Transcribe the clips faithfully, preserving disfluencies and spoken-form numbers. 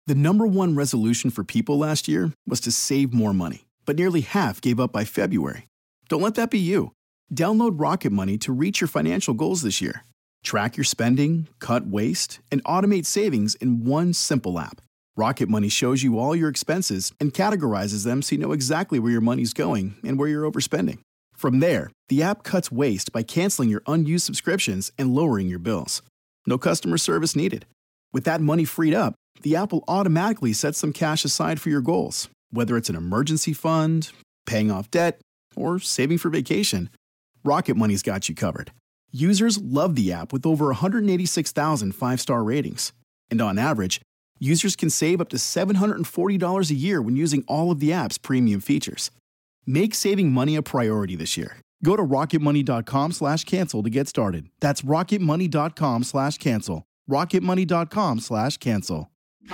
The number one resolution for people last year was to save more money, but nearly half gave up by February. Don't let that be you. Download Rocket Money to reach your financial goals this year. Track your spending, cut waste, and automate savings in one simple app. Rocket Money shows you all your expenses and categorizes them so you know exactly where your money's going and where you're overspending. From there, the app cuts waste by canceling your unused subscriptions and lowering your bills. No customer service needed. With that money freed up, the app will automatically set some cash aside for your goals, whether it's an emergency fund, paying off debt, or saving for vacation. Rocket Money's got you covered. Users love the app with over one hundred eighty-six thousand five-star ratings. And on average, users can save up to seven hundred forty dollars a year when using all of the app's premium features. Make saving money a priority this year. Go to rocketmoney.com slash cancel to get started. That's rocketmoney.com slash cancel. rocketmoney.com slash cancel.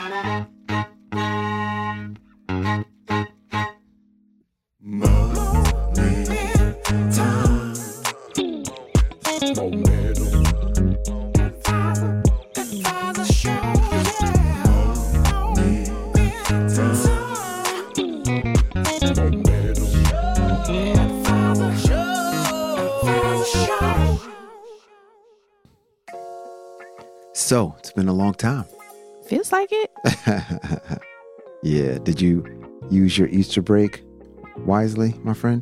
So, it's been a long time. Feels like it. Yeah. Did you use your Easter break wisely, my friend?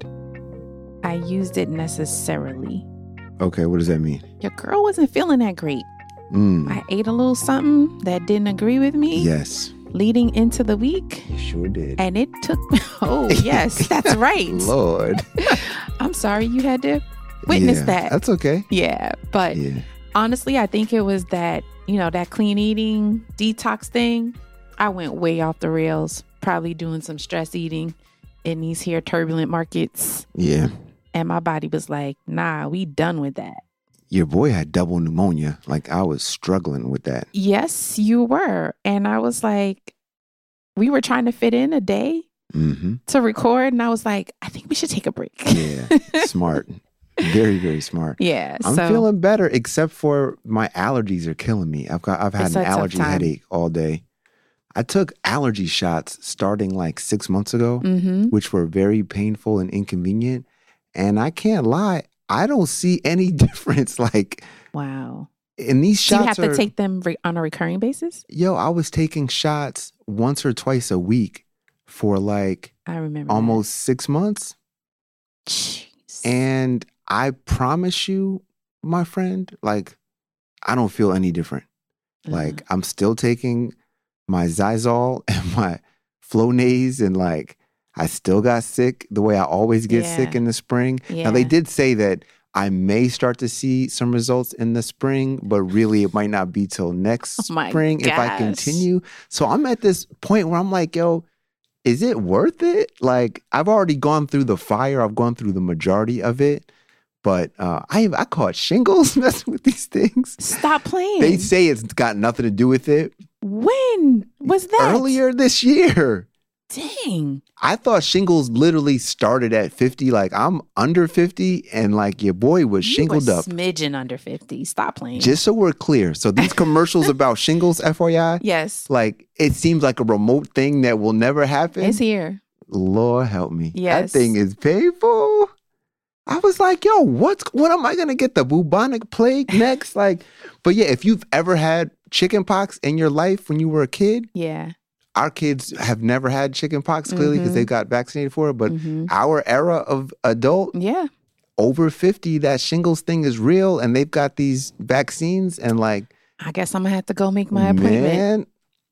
I used it necessarily. Okay, what does that mean? Your girl wasn't feeling that great. Mm. I ate a little something that didn't agree with me. Yes. Leading into the week. You sure did. And it took me. Oh, yes, that's right. Lord. I'm sorry you had to witness yeah, that. That's okay. Yeah. But Yeah. honestly, I think it was that, you know, that clean eating detox thing. I went way off the rails, probably doing some stress eating in these here turbulent markets. Yeah. And my body was like, nah, we done with that. Your boy had double pneumonia. Like, I was struggling with that. Yes, you were. And I was like, we were trying to fit in a day Mm-hmm. to record. And I was like, I think we should take a break. Yeah. Smart. Very, very smart. Yeah. I'm so, feeling better, except for my allergies are killing me. I've got I've had It's an a tough allergy time. headache all day. I took allergy shots starting like six months ago, Mhm. which were very painful and inconvenient. And I can't lie, I don't see any difference. Like, Wow. and these Do you shots have to are, take them re- on a recurring basis? yo, I was taking shots once or twice a week for like I remember. almost six months. that. Jeez. And I promise you, my friend, like, I don't feel any different. Like, I'm still taking my Zysol and my Flonase, and like, I still got sick the way I always get Yeah. sick in the spring. Yeah. Now, they did say that I may start to see some results in the spring, but really it might not be till next Oh my spring if I gosh. continue. So I'm at this point where I'm like, yo, is it worth it? Like, I've already gone through the fire. I've gone through the majority of it. But uh, I I caught shingles messing with these things. Stop playing. They say it's got nothing to do with it. When was that? Earlier this year. Dang. I thought shingles literally started at fifty. Like, I'm under fifty, and like your boy was You shingled were up. smidgen under fifty. Stop playing. Just so we're clear. So these commercials about shingles, F Y I, yes. like, it seems like a remote thing that will never happen. It's here. Lord help me. Yes. That thing is painful. I was like, yo, what's what am I gonna get? The bubonic plague next? Like, but yeah, if you've ever had chicken pox in your life when you were a kid, Yeah. our kids have never had chicken pox clearly because Mhm. they got vaccinated for it. But Mhm. our era of adult Yeah. over fifty, that shingles thing is real, and they've got these vaccines. And like, I guess I'm gonna have to go make my appointment. man,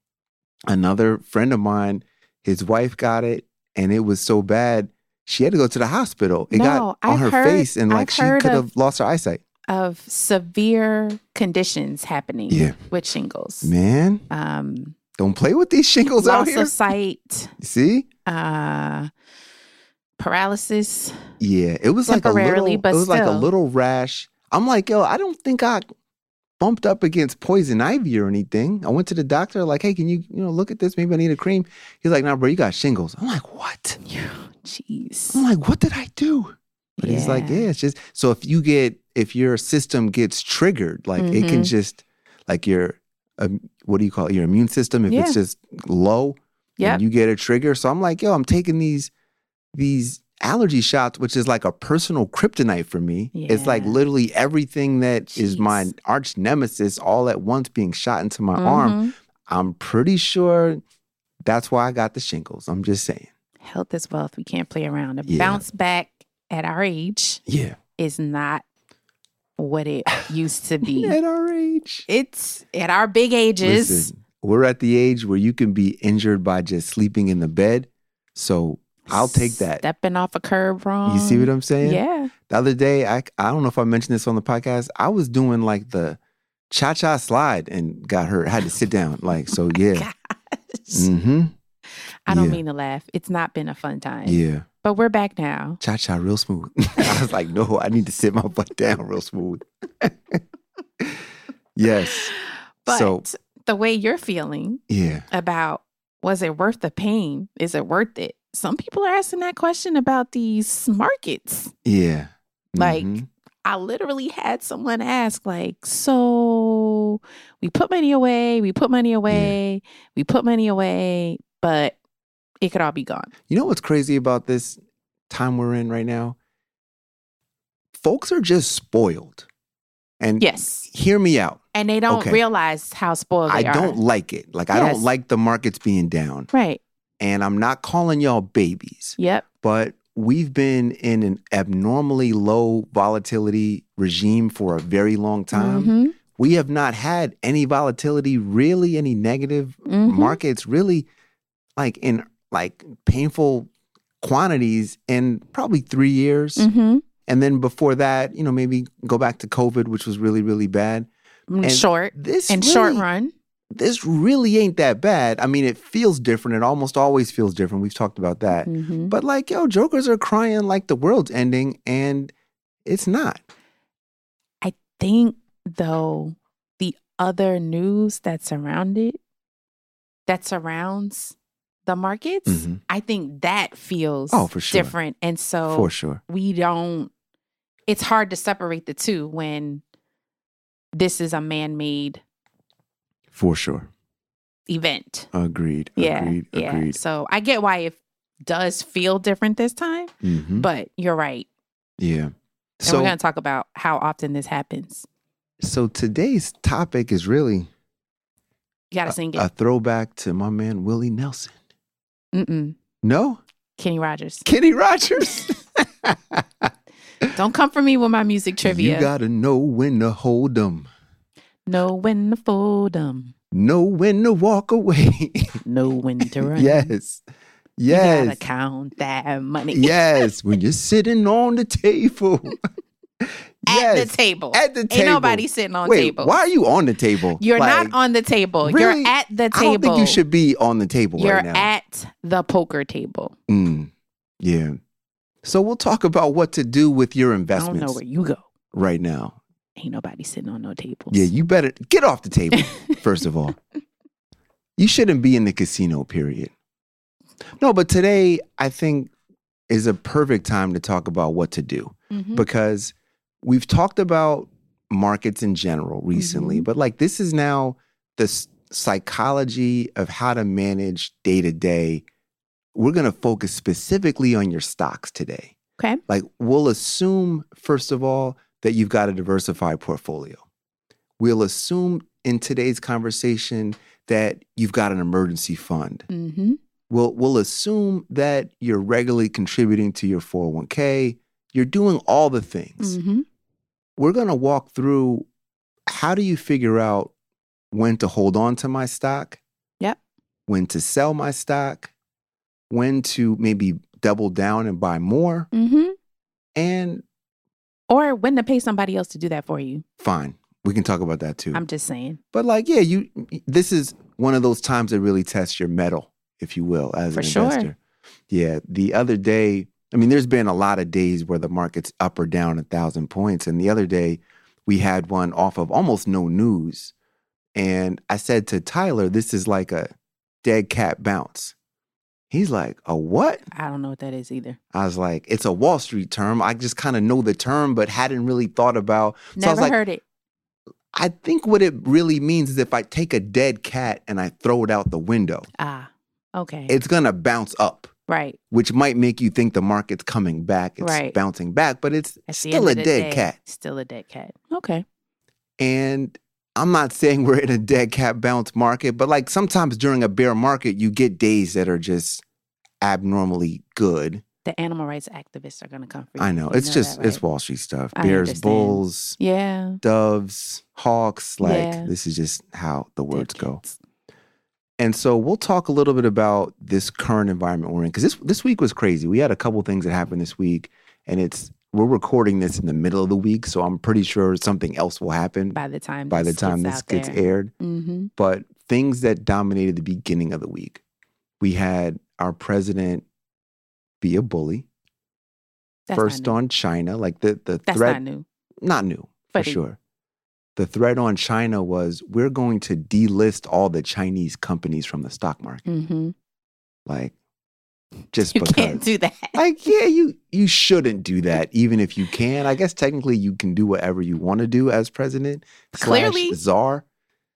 another friend of mine, his wife got it, and it was so bad. She had to go to the hospital. It No, got on I've her heard- face, and like I've she heard could of- have lost her eyesight. Of severe conditions happening Yeah. with shingles. Man, Um, don't play with these shingles out loss here. of sight, See? uh, paralysis. Yeah, it was like a Temporarily, little. but it was like a still. little rash. I'm like, yo, I don't think I bumped up against poison ivy or anything. I went to the doctor, like, hey, can you, you know, look at this? Maybe I need a cream. He's like, nah, bro, you got shingles. I'm like, what? Jeez. I'm like, what did I do? But he's like, Yeah. yeah, it's just so if you get if your system gets triggered, like it can Mhm. just like your um, what do you call it? Your immune system, if Yeah. it's just low, Yep. and you get a trigger. So I'm like, yo, I'm taking these these allergy shots, which is like a personal kryptonite for me. It's like Yeah. literally everything that is my Jeez. arch nemesis all at once being shot into my arm. Mhm. I'm pretty sure that's why I got the shingles. I'm just saying. Health is wealth. We can't play around. A Yeah. bounce back at our age Yeah. is not what it used to be. At our age. It's at our big ages. Listen, we're at the age where you can be injured by just sleeping in the bed. So I'll take that. Stepping off a curb wrong. You see what I'm saying? Yeah. The other day, I I don't know if I mentioned this on the podcast. I was doing like the cha-cha slide and got hurt. I had to sit down. Like, so yeah. Gosh. Mm-hmm. I don't Yeah. mean to laugh. It's not been a fun time. Yeah. But we're back now. Cha-cha real smooth. I was like, no, I need to sit my butt down real smooth. Yes. But So, the way you're feeling yeah. about was it worth the pain? Is it worth it? Some people are asking that question about these markets. Yeah. Like, Mhm. I literally had someone ask, like, so we put money away, we put money away, we put money away, but it could all be gone. You know what's crazy about this time we're in right now? Folks are just spoiled. And Yes. hear me out. And they don't Okay. realize how spoiled I they are. don't like it. Like, I Yes. don't like the markets being down. Right. And I'm not calling y'all babies, Yep. but we've been in an abnormally low volatility regime for a very long time. Mhm. We have not had any volatility, really, any negative Mhm. markets, really, like in like painful quantities in probably three years. Mhm. And then before that, you know, maybe go back to COVID, which was really, really bad. Mm, And short. This In really, short run. this really ain't that bad. I mean, it feels different. It almost always feels different. We've talked about that. Mhm. But like, yo, jokers are crying like the world's ending, and it's not. I think, though, the other news that surrounded, that surrounds the markets, Mhm. I think that feels Oh, for sure. different. And so For sure. we don't, it's hard to separate the two when this is a man-made For sure. event. Agreed. Yeah. Agreed. yeah. Agreed. So I get why it does feel different this time, Mhm. but you're right. Yeah. And So, we're going to talk about how often this happens. so today's topic is really You got to sing it. a throwback to my man Willie Nelson. Mm-mm. No, Kenny Rogers. Kenny Rogers. Don't come for me with my music trivia. You gotta know when to hold 'em, Know when to fold 'em. know when to walk away. Know when to run. Yes, You gotta yes, count that money. yes. When you're sitting on the table. At Yes, the table. at the Ain't table. nobody sitting on Wait, tables. why are you on the table? You're Like, not on the table. really? You're at the I table. don't think you should be on the table You're right now. at the poker table. Mm, yeah. So we'll talk about what to do with your I don't investments know where you go. right now. Ain't nobody sitting on no tables. Yeah, you better get off the table, first of all. You shouldn't be in the casino, period. No, but today I think is a perfect time to talk about what to do Mhm. because we've talked about markets in general recently, Mhm. but like this is now the s- psychology of how to manage day to day. We're going to focus specifically on your stocks today. Okay. Like we'll assume, first of all, that you've got a diversified portfolio. We'll assume in today's conversation that you've got an emergency fund. Mm-hmm. We'll, we'll assume that you're regularly contributing to your four oh one k. You're doing all the things. Mm-hmm. We're going to walk through how do you figure out when to hold on to my stock? Yep. When to sell my stock? When to maybe double down and buy more? Mm-hmm. And Or when to pay somebody else to do that for you. fine, we can talk about that too. I'm just saying. But like, yeah, you. This is one of those times that really tests your mettle, if you will, as For an sure. investor. Yeah. The other day, I mean, there's been a lot of days where the market's up or down a thousand points, and the other day we had one off of almost no news, and I said to Tyler, "This is like a dead cat bounce." He's like, "A what?" I don't know what that is either. I was like, "It's a Wall Street term. I just kind of know the term, but hadn't really thought about." So I Never was like, heard it. I think what it really means is if I take a dead cat and I throw it out the window, Ah, okay. it's going to bounce up, right. which might make you think the market's coming back. It's Right. bouncing back, but it's At the still end a of the dead day, cat. Still a dead cat. Okay. And I'm not saying we're in a dead cat bounce market, but like sometimes during a bear market, you get days that are just abnormally good. The animal rights activists are going to come for you. I know. You It's know just, that, right? it's Wall Street stuff. I Bears, understand. bulls, Yeah. doves, hawks. Like Yeah. this is just how the words Dead go. cats. And so we'll talk a little bit about this current environment we're in because this this week was crazy. We had a couple things that happened this week, and it's we're recording this in the middle of the week, so I'm pretty sure something else will happen By the time by the this time gets this out gets there. aired. Mm-hmm. But things that dominated the beginning of the week, we had our president be a bully. That's First not new. on China, like the the That's threat, not new. not new for But it- sure. The threat on China was we're going to delist all the Chinese companies from the stock market. Mm-hmm. Like, just You because. can't do that. Like, yeah, you you shouldn't do that, even if you can. I guess technically you can do whatever you want to do as president. Clearly. slash czar.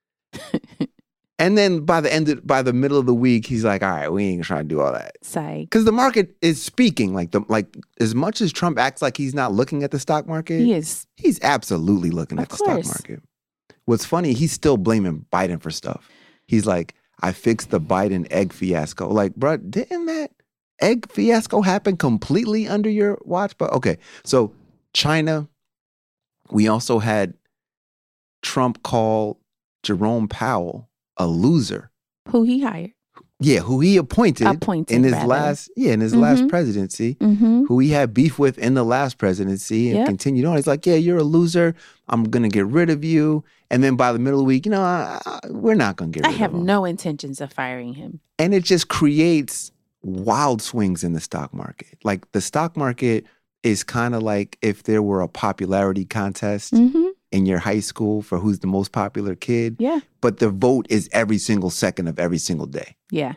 And then by the end, of, by the middle of the week, he's like, "All right, we ain't trying to do all that." Psych. Because the market is speaking. Like the like, as much as Trump acts like he's not looking at the stock market, He is. he's absolutely looking Of at the stock course. market. What's funny, he's still blaming Biden for stuff. He's like, "I fixed the Biden egg fiasco." Like, bro, didn't that egg fiasco happen completely under your watch? But okay, so China. We also had Trump call Jerome Powell a loser. Who he hired. Yeah, who he appointed, Appointed, in his rather. last yeah in his last Mhm. presidency. Mm-hmm. Who he had beef with in the last presidency and Yep. continued on. He's like, yeah, you're a loser. I'm going to get rid of you. And then by the middle of the week, you know, I, I, we're not going to get I rid have of him. no intentions of firing him. And it just creates wild swings in the stock market. Like the stock market is kind of like if there were a popularity contest Mm-hmm. in your high school for who's the most popular kid, Yeah. but the vote is every single second of every single day. Yeah.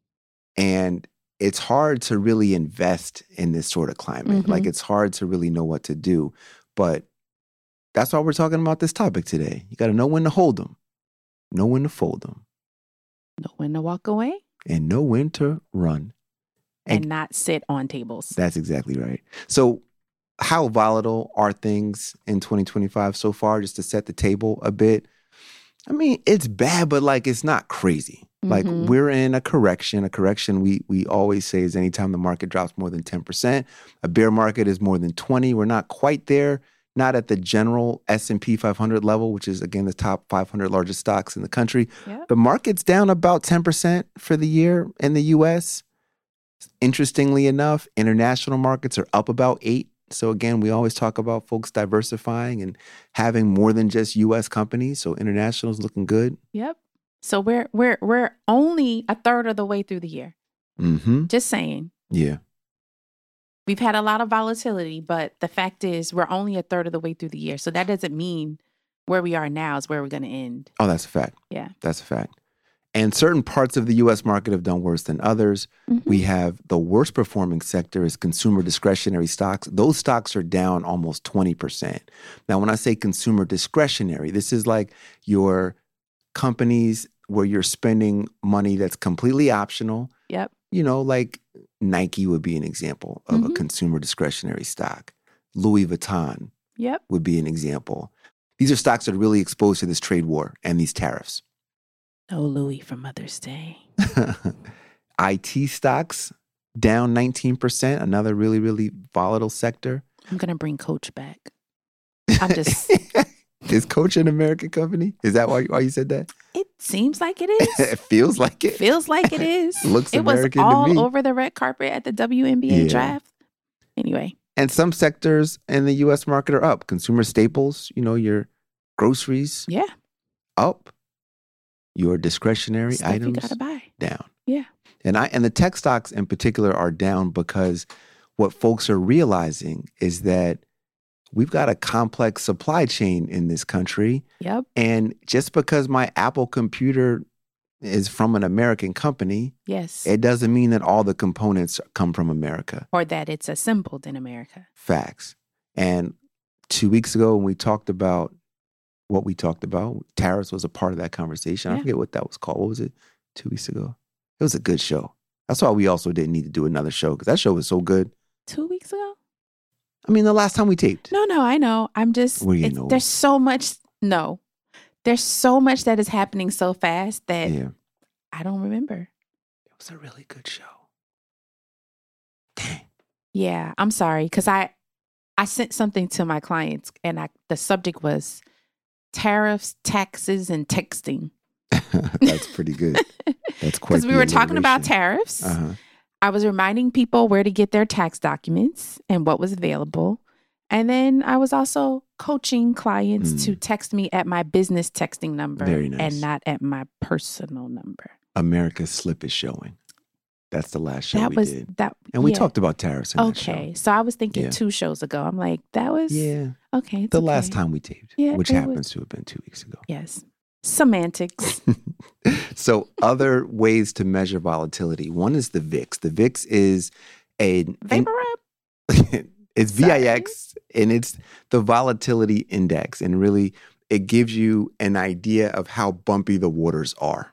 And it's hard to really invest in this sort of climate. Mhm. Like it's hard to really know what to do. But that's why we're talking about this topic today. You got to know when to hold them, know when to fold them, Know when to walk away and know when to run. and, And- not sit on tables. That's exactly right. So how volatile are things in twenty twenty-five so far, just to set the table a bit? I mean, it's bad, but like it's not crazy. Like Mhm. we're in a correction. A correction we we always say is anytime the market drops more than ten percent. A bear market is more than twenty. We're not quite there, not at the general S and P five hundred level, which is again the top five hundred largest stocks in the country. Yep. The market's down about ten percent for the year in the U S. Interestingly enough, international markets are up about eight. So again, we always talk about folks diversifying and having more than just U S companies. So international is looking good. Yep. So we're we're we're only a third of the way through the year. Mm-hmm. Just saying. Yeah. We've had a lot of volatility, but the fact is we're only a third of the way through the year. So that doesn't mean where we are now is where we're going to end. Oh, that's a fact. Yeah. That's a fact. And certain parts of the U S market have done worse than others. Mhm. We have the worst performing sector is consumer discretionary stocks. Those stocks are down almost twenty percent. Now, when I say consumer discretionary, this is like your companies where you're spending money that's completely optional. Yep. You know, like Nike would be an example of a Mhm. consumer discretionary stock. Louis Vuitton Yep. would be an example. These are stocks that are really exposed to this trade war and these tariffs. No Louis for Mother's Day. I T stocks down nineteen percent, another really, really volatile sector. I'm going to bring Coach back. I'm just, Is Coach an American company? Is that why, why you said that? it seems like it is. It feels like it. Feels like it is. Looks it was American to all me. over the red carpet at the W N B A Yeah. draft. Anyway. And some sectors in the U S market are up. Consumer staples, you know, your groceries, Yeah. up. Your discretionary Stuff you items got to buy. down. Yeah. And I and the tech stocks in particular are down because what folks are realizing is that we've got a complex supply chain in this country. Yep. And just because my Apple computer is from an American company, Yes. it doesn't mean that all the components come from America. or that it's assembled in America. Facts. And two weeks ago when we talked about what we talked about. Tariffs was a part of that conversation. Yeah. I forget what that was called. What was it? Two weeks ago? It was a good show. That's why we also didn't need to do another show because that show was so good. Two weeks ago? I mean, the last time we taped. No, no, I know. I'm just, We're getting it's, old. there's so much, no. There's so much that is happening so fast that Yeah. I don't remember. It was a really good show. Dang. Yeah, I'm sorry. Because I, I sent something to my clients and I, the subject was tariffs, taxes, and texting. That's pretty good. That's quite Because we the were talking about alliteration. tariffs. Uh-huh. I was reminding people where to get their tax documents and what was available. And then I was also coaching clients Mm. to text me at my business texting number Very nice. and not at my personal number. America's Slip is showing. That's the last show that we was did. that And we yeah. talked about tariffs in that show. Okay. So I was thinking Yeah. two shows ago. I'm like, that was Yeah. okay. it's The okay. last time we taped, Yeah, which it happens was- to have been two weeks ago. Yes. Semantics. So other ways to measure volatility. One is the V I X. The V I X is a Vapor rub. it's V I X and it's the volatility index. And really it gives you an idea of how bumpy the waters are.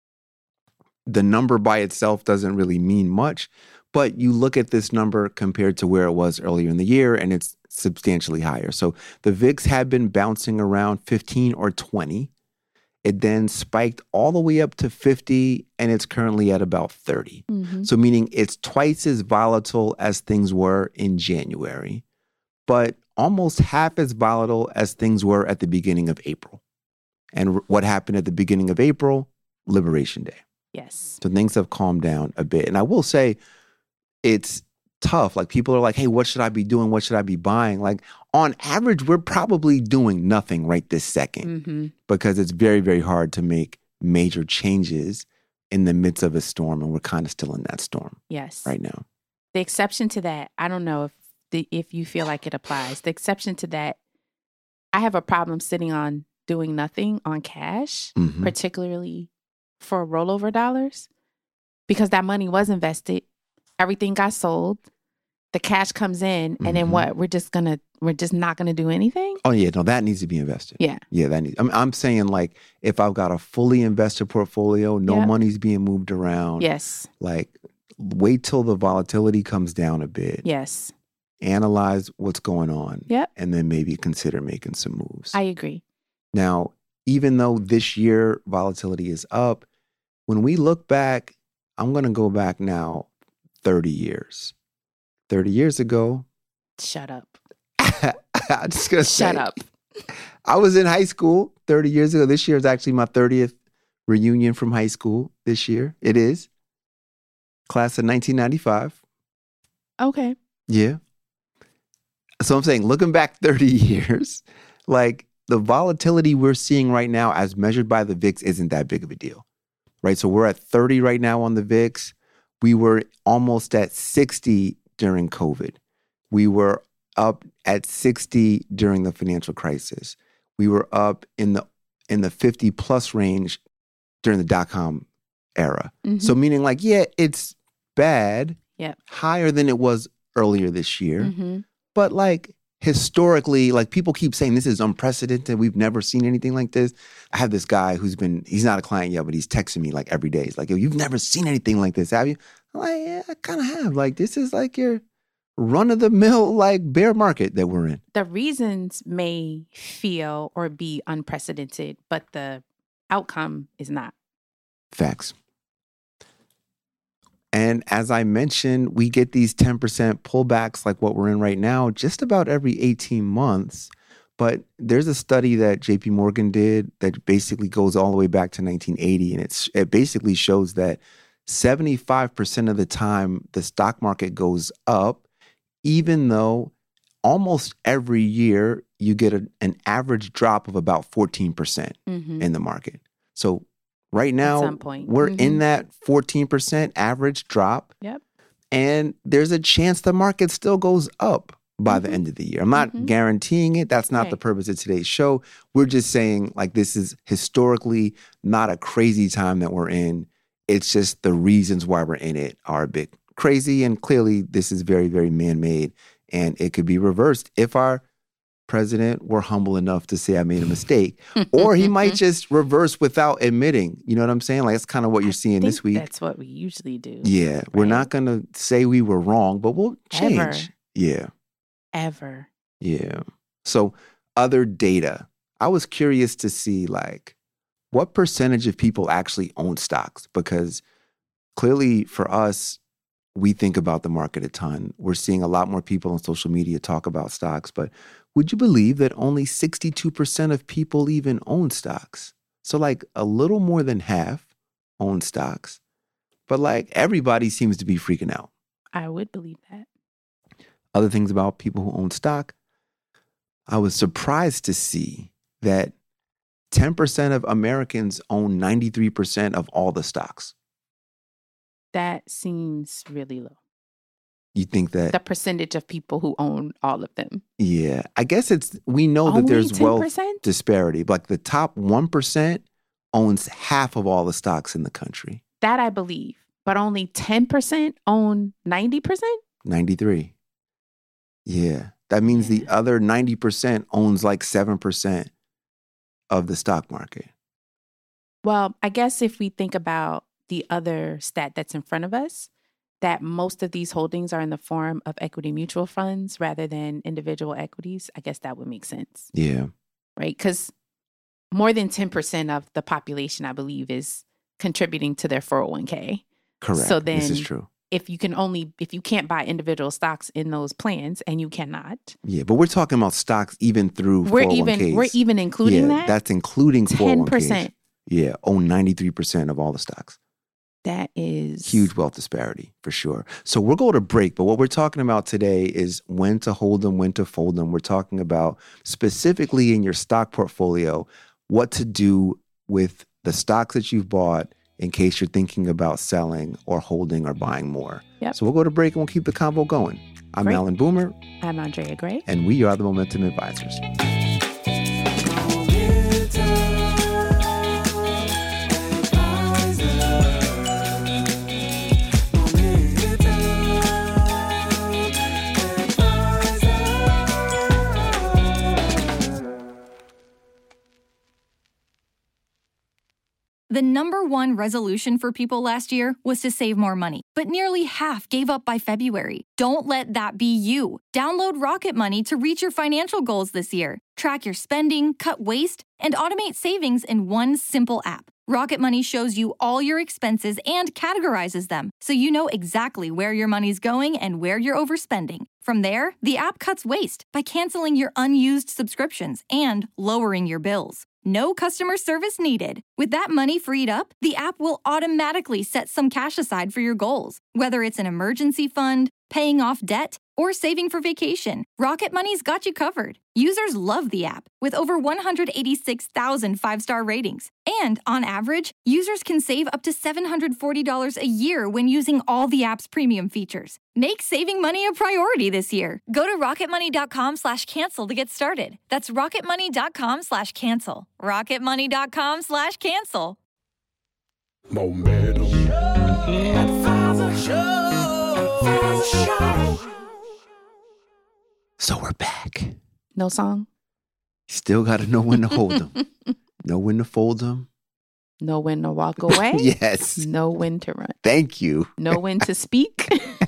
The number by itself doesn't really mean much, but you look at this number compared to where it was earlier in the year and it's substantially higher. So the V I X had been bouncing around fifteen or twenty. It then spiked all the way up to fifty, and it's currently at about thirty. Mhm. So meaning it's twice as volatile as things were in January, but almost half as volatile as things were at the beginning of April. And r- what happened at the beginning of April? Liberation Day. Yes. So things have calmed down a bit. And I will say it's tough. Like people are like, hey, what should I be doing? What should I be buying? Like on average, we're probably doing nothing right this second hmm because it's very, very hard to make major changes in the midst of a storm. And we're kind of still in that storm Yes. right now. The exception to that, I don't know if the if you feel like it applies. The exception to that, I have a problem sitting on doing nothing on cash, Mhm. particularly for rollover dollars, because that money was invested. Everything got sold. The cash comes in, and then Mhm. what? We're just gonna we're just not gonna do anything. Oh, yeah. No, that needs to be invested. Yeah. Yeah, that needs. I'm, I'm saying like if I've got a fully invested portfolio, no Yep. money's being moved around. Yes. Like wait till the volatility comes down a bit. Yes. Analyze what's going on. Yep. And then maybe consider making some moves. I agree. Now, even though this year volatility is up, when we look back, I'm going to go back now thirty years. thirty years ago, Shut up. I'm just going to say, Shut up. I was in high school thirty years ago. This year is actually my thirtieth reunion from high school this year. It is. Class of nineteen ninety-five. Okay. Yeah. So I'm saying, looking back thirty years, like the volatility we're seeing right now as measured by the V I X isn't that big of a deal, right? So we're at thirty right now on the V I X. We were almost at sixty during COVID. We were up at sixty during the financial crisis. We were up in the in the fifty plus range during the dot-com era. Mhm. So meaning like, yeah, it's bad, Yep. higher than it was earlier this year. hmm But like historically, like people keep saying this is unprecedented. We've never seen anything like this. I have this guy who's been, he's not a client yet, but he's texting me like every day. He's like, yo, you've never seen anything like this, have you? I'm like, yeah, I kind of have. Like, this is like your run of the mill, like bear market that we're in. The reasons may feel or be unprecedented, but the outcome is not. Facts. And as I mentioned, we get these ten percent pullbacks like what we're in right now just about every eighteen months. But there's a study that J P Morgan did that basically goes all the way back to nineteen eighty. And it's it basically shows that seventy-five percent of the time the stock market goes up, even though almost every year you get a, an average drop of about fourteen percent Mm-hmm. in the market. So right now, some point. we're in Mhm. that fourteen percent average drop. Yep. And there's a chance the market still goes up by the Mhm. end of the year. I'm not Mhm. guaranteeing it. That's not the Right. purpose of today's show. We're just saying, like, this is historically not a crazy time that we're in. It's just the reasons why we're in it are a bit crazy. And clearly, this is very, very man made. And it could be reversed if our president, we're humble enough to say I made a mistake. Or he might just reverse without admitting. You know what I'm saying? Like, that's kind of what you're seeing think this week. That's what we usually do. Yeah. Right? We're not going to say we were wrong, but we'll change. Ever. Yeah. Ever. Yeah. So other data. I was curious to see, like, what percentage of people actually own stocks? Because clearly for us, we think about the market a ton. We're seeing a lot more people on social media talk about stocks, but would you believe that only sixty-two percent of people even own stocks? So like a little more than half own stocks, but like everybody seems to be freaking out. I would believe that. Other things about people who own stock, I was surprised to see that ten percent of Americans own ninety-three percent of all the stocks. That seems really low. You think that? The percentage of people who own all of them. Yeah. I guess it's, we know Only that there's ten percent? wealth disparity. Like the top one percent owns half of all the stocks in the country. That I believe. But only ten percent own ninety percent? ninety-three. Yeah. That means Yeah. the other ninety percent owns like seven percent of the stock market. Well, I guess if we think about the other stat that's in front of us, that most of these holdings are in the form of equity mutual funds rather than individual equities, I guess that would make sense, Yeah. right? Because more than ten percent of the population, I believe, is contributing to their four oh one k. Correct. So this is then- true. If you can only, if you can't buy individual stocks in those plans, and you cannot, Yeah. But we're talking about stocks even through we're four oh one k's. even we're even including yeah, that. That's including four oh one ten k's. percent. Yeah. Own ninety-three percent of all the stocks. That is Huge wealth disparity for sure. So we'll go to break, but what we're talking about today is when to hold them, when to fold them. We're talking about specifically in your stock portfolio, what to do with the stocks that you've bought in case you're thinking about selling or holding or buying more. Yep. So we'll go to break and we'll keep the convo going. I'm Great. Alan Boomer, I'm Andrea Gray. and we are the Momentum Advisors. The number one resolution for people last year was to save more money, but nearly half gave up by February. Don't let that be you. Download Rocket Money to reach your financial goals this year. Track your spending, cut waste, and automate savings in one simple app. Rocket Money shows you all your expenses and categorizes them, so you know exactly where your money's going and where you're overspending. From there, the app cuts waste by canceling your unused subscriptions and lowering your bills. No customer service needed. With that money freed up, the app will automatically set some cash aside for your goals. Whether it's an emergency fund, paying off debt, or saving for vacation, Rocket Money's got you covered. Users love the app, with over one hundred eighty-six thousand five-star ratings. And on average, users can save up to seven hundred forty dollars a year when using all the app's premium features. Make saving money a priority this year. Go to rocketmoney.com slash cancel to get started. That's rocketmoney.com slash cancel. rocketmoney.com slash cancel. Momentum. So we're back. No song, Still got to know when to hold them, know when to fold them. know when to walk away, Yes. know when to run, Thank you. know when to speak,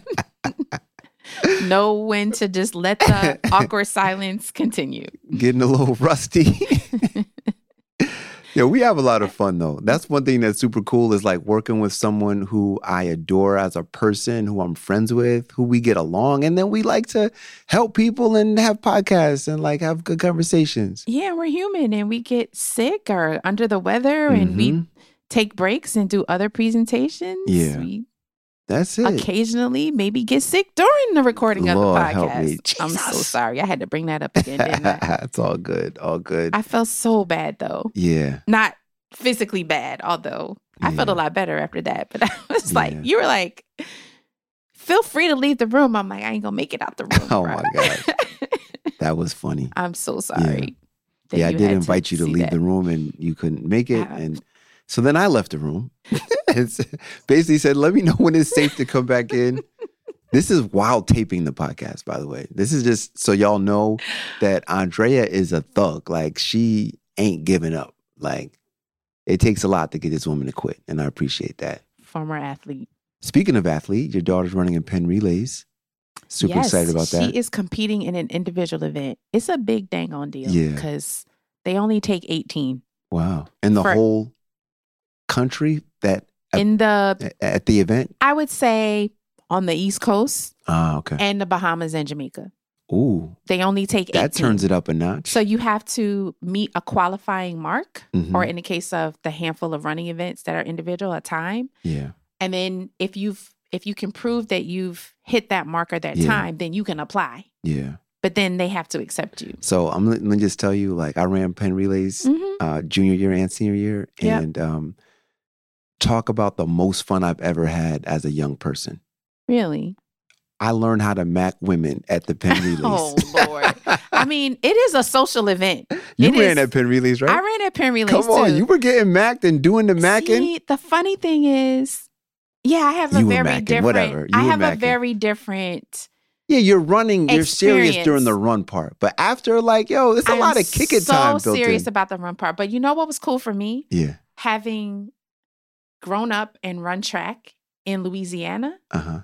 know when to just let the awkward silence continue. Getting a little rusty. Yeah, we have a lot of fun though. That's one thing that's super cool is like working with someone who I adore as a person, who I'm friends with, who we get along. And then we like to help people and have podcasts and like have good conversations. Yeah, we're human and we get sick or under the weather and we Mhm. take breaks and do other presentations. Yeah. We That's it. occasionally maybe get sick during the recording of Lord the help podcast. me. I'm so Jesus. sorry. I had to bring that up again, didn't I? It's all good. All good. I felt so bad though. Yeah. Not physically bad, although I felt Yeah. a lot better after that. But I was like, Yeah. you were like, feel free to leave the room. I'm like, I ain't gonna make it out the room. Oh bro. my God. That was funny. I'm so sorry. that Yeah, I you did had invite you to see leave that. the room and you couldn't make it. Ah. And so then I left the room and s- basically said, let me know when it's safe to come back in. This is while taping the podcast, by the way. This is just so y'all know that Andrea is a thug. Like, she ain't giving up. Like, it takes a lot to get this woman to quit, and I appreciate that. Former athlete. Speaking of athlete, your daughter's running in Penn Relays. Super yes, excited about that. She is competing in an individual event. It's a big dang on deal. Yeah. Because they only take eighteen. Wow. And the For- whole country that In the, at, at the event? I would say on the East Coast Ah, okay. and the Bahamas and Jamaica. Ooh, They only take eighteen. that turns it up a notch. So you have to meet a qualifying mark, Mhm. or in the case of the handful of running events that are individual, a time. Yeah. And then if you've if you can prove that you've hit that mark or that Yeah. time, then you can apply. Yeah. But then they have to accept you. So I'm let me just tell you, like, I ran Penn Relays Mhm. uh, junior year and senior year, Yep. and um, talk about the most fun I've ever had as a young person. Really? I learned how to mac women at the Penn Relays. Oh, Lord. I mean, it is a social event. You It ran is- at Penn Relays, right? I ran at Penn Relays Come on, too. you were getting macked and doing the macking. See, the funny thing is, yeah, I have a You were very macking, different. whatever. You I were have a macking. very different. Yeah, you're running, you're serious Experience. during the run part. But after, like, yo, there's a I'm lot of kicking so time built serious in. about the run part. But you know what was cool for me? Yeah. Having grown up and run track in Louisiana, Uh-huh.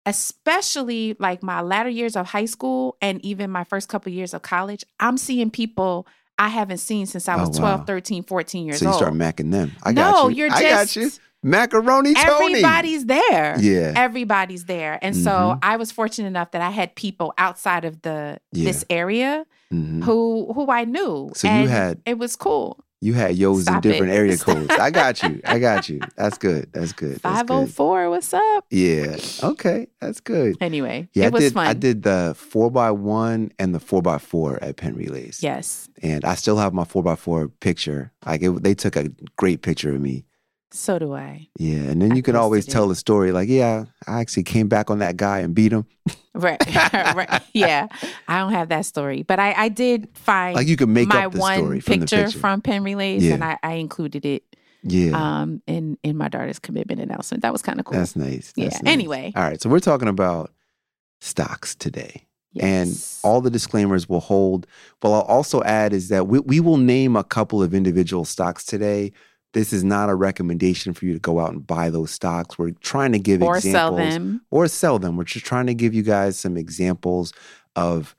especially like my latter years of high school and even my first couple years of college, I'm seeing people I haven't seen since I was Oh, wow. twelve, thirteen, fourteen years So you old. start macking them. I No, got you. you're I got just- you. Macaroni Tony. Everybody's there. Yeah. Everybody's there. And so Mhm. I was fortunate enough that I had people outside of the Yeah. this area Mhm. who who I knew. So you and had- it was cool. You had yo's in Stop different it. area Stop. codes. I got you. I got you. That's good. That's good. That's five oh good. four, what's up? Yeah. Okay. That's good. Anyway, Yeah, it I was did. fun. I did the four by one and the four by four at Penn Relays. Yes. And I still have my four by four picture. Like, it, they took a great picture of me. So do I. Yeah, and then I you can always posted it. tell the story. Like, yeah, I actually came back on that guy and beat him. Right. right. Yeah. I don't have that story. But I, I did find Like, you can make my up the one story from the picture picture. from Penn Relays, Yeah. and I, I included it Yeah, um in, in my daughter's commitment announcement. That was kind of cool. that's nice. yeah. That's nice. Anyway. All right, so we're talking about stocks today. And Yes. all the disclaimers will hold. What I'll also add is that we, we will name a couple of individual stocks today. This is not a recommendation for you to go out and buy those stocks. We're trying to give or examples. sell them. Or sell them. We're just trying to give you guys some examples of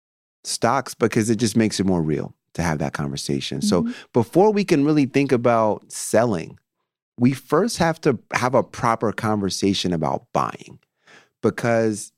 stocks because it just makes it more real to have that conversation. So Mhm. before we can really think about selling, we first have to have a proper conversation about buying, because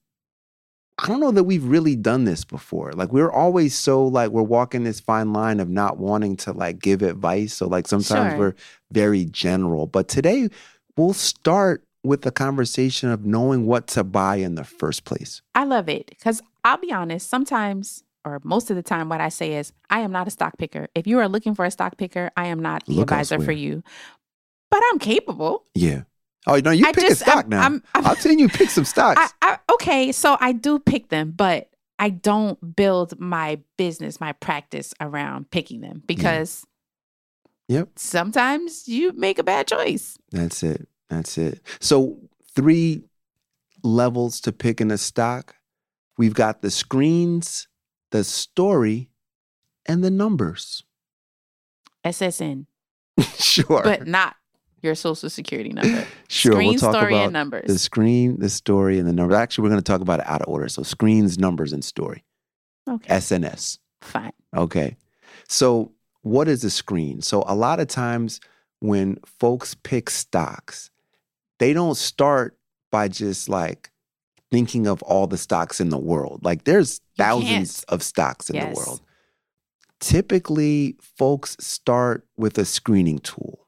I don't know that we've really done this before. Like, we're always so like, we're walking this fine line of not wanting to like give advice. So like sometimes Sure. we're very general, but today we'll start with the conversation of knowing what to buy in the first place. I love it because I'll be honest, sometimes or most of the time, what I say is, I am not a stock picker. If you are looking for a stock picker, I am not the Look advisor elsewhere. for you. But I'm capable. Yeah. Oh, no, you I pick just- a stock I'm- now. I'm- I'm- I'll tell you pick some stocks. I, I, okay, so I do pick them, but I don't build my business, my practice around picking them because Yep. sometimes you make a bad choice. That's it. That's it. So three levels to picking a stock. We've got the screens, the story, and the numbers. S S N, Sure. but not your social security number. Sure. Screen, we'll talk story, about and numbers. the screen, the story, and the numbers. Actually, we're going to talk about it out of order. So screens, numbers, and story. Okay, S N S. fine. Okay. So what is a screen? So a lot of times when folks pick stocks, they don't start by just like thinking of all the stocks in the world. Like, there's You thousands can't. of stocks in Yes. the world. Typically, folks start with a screening tool.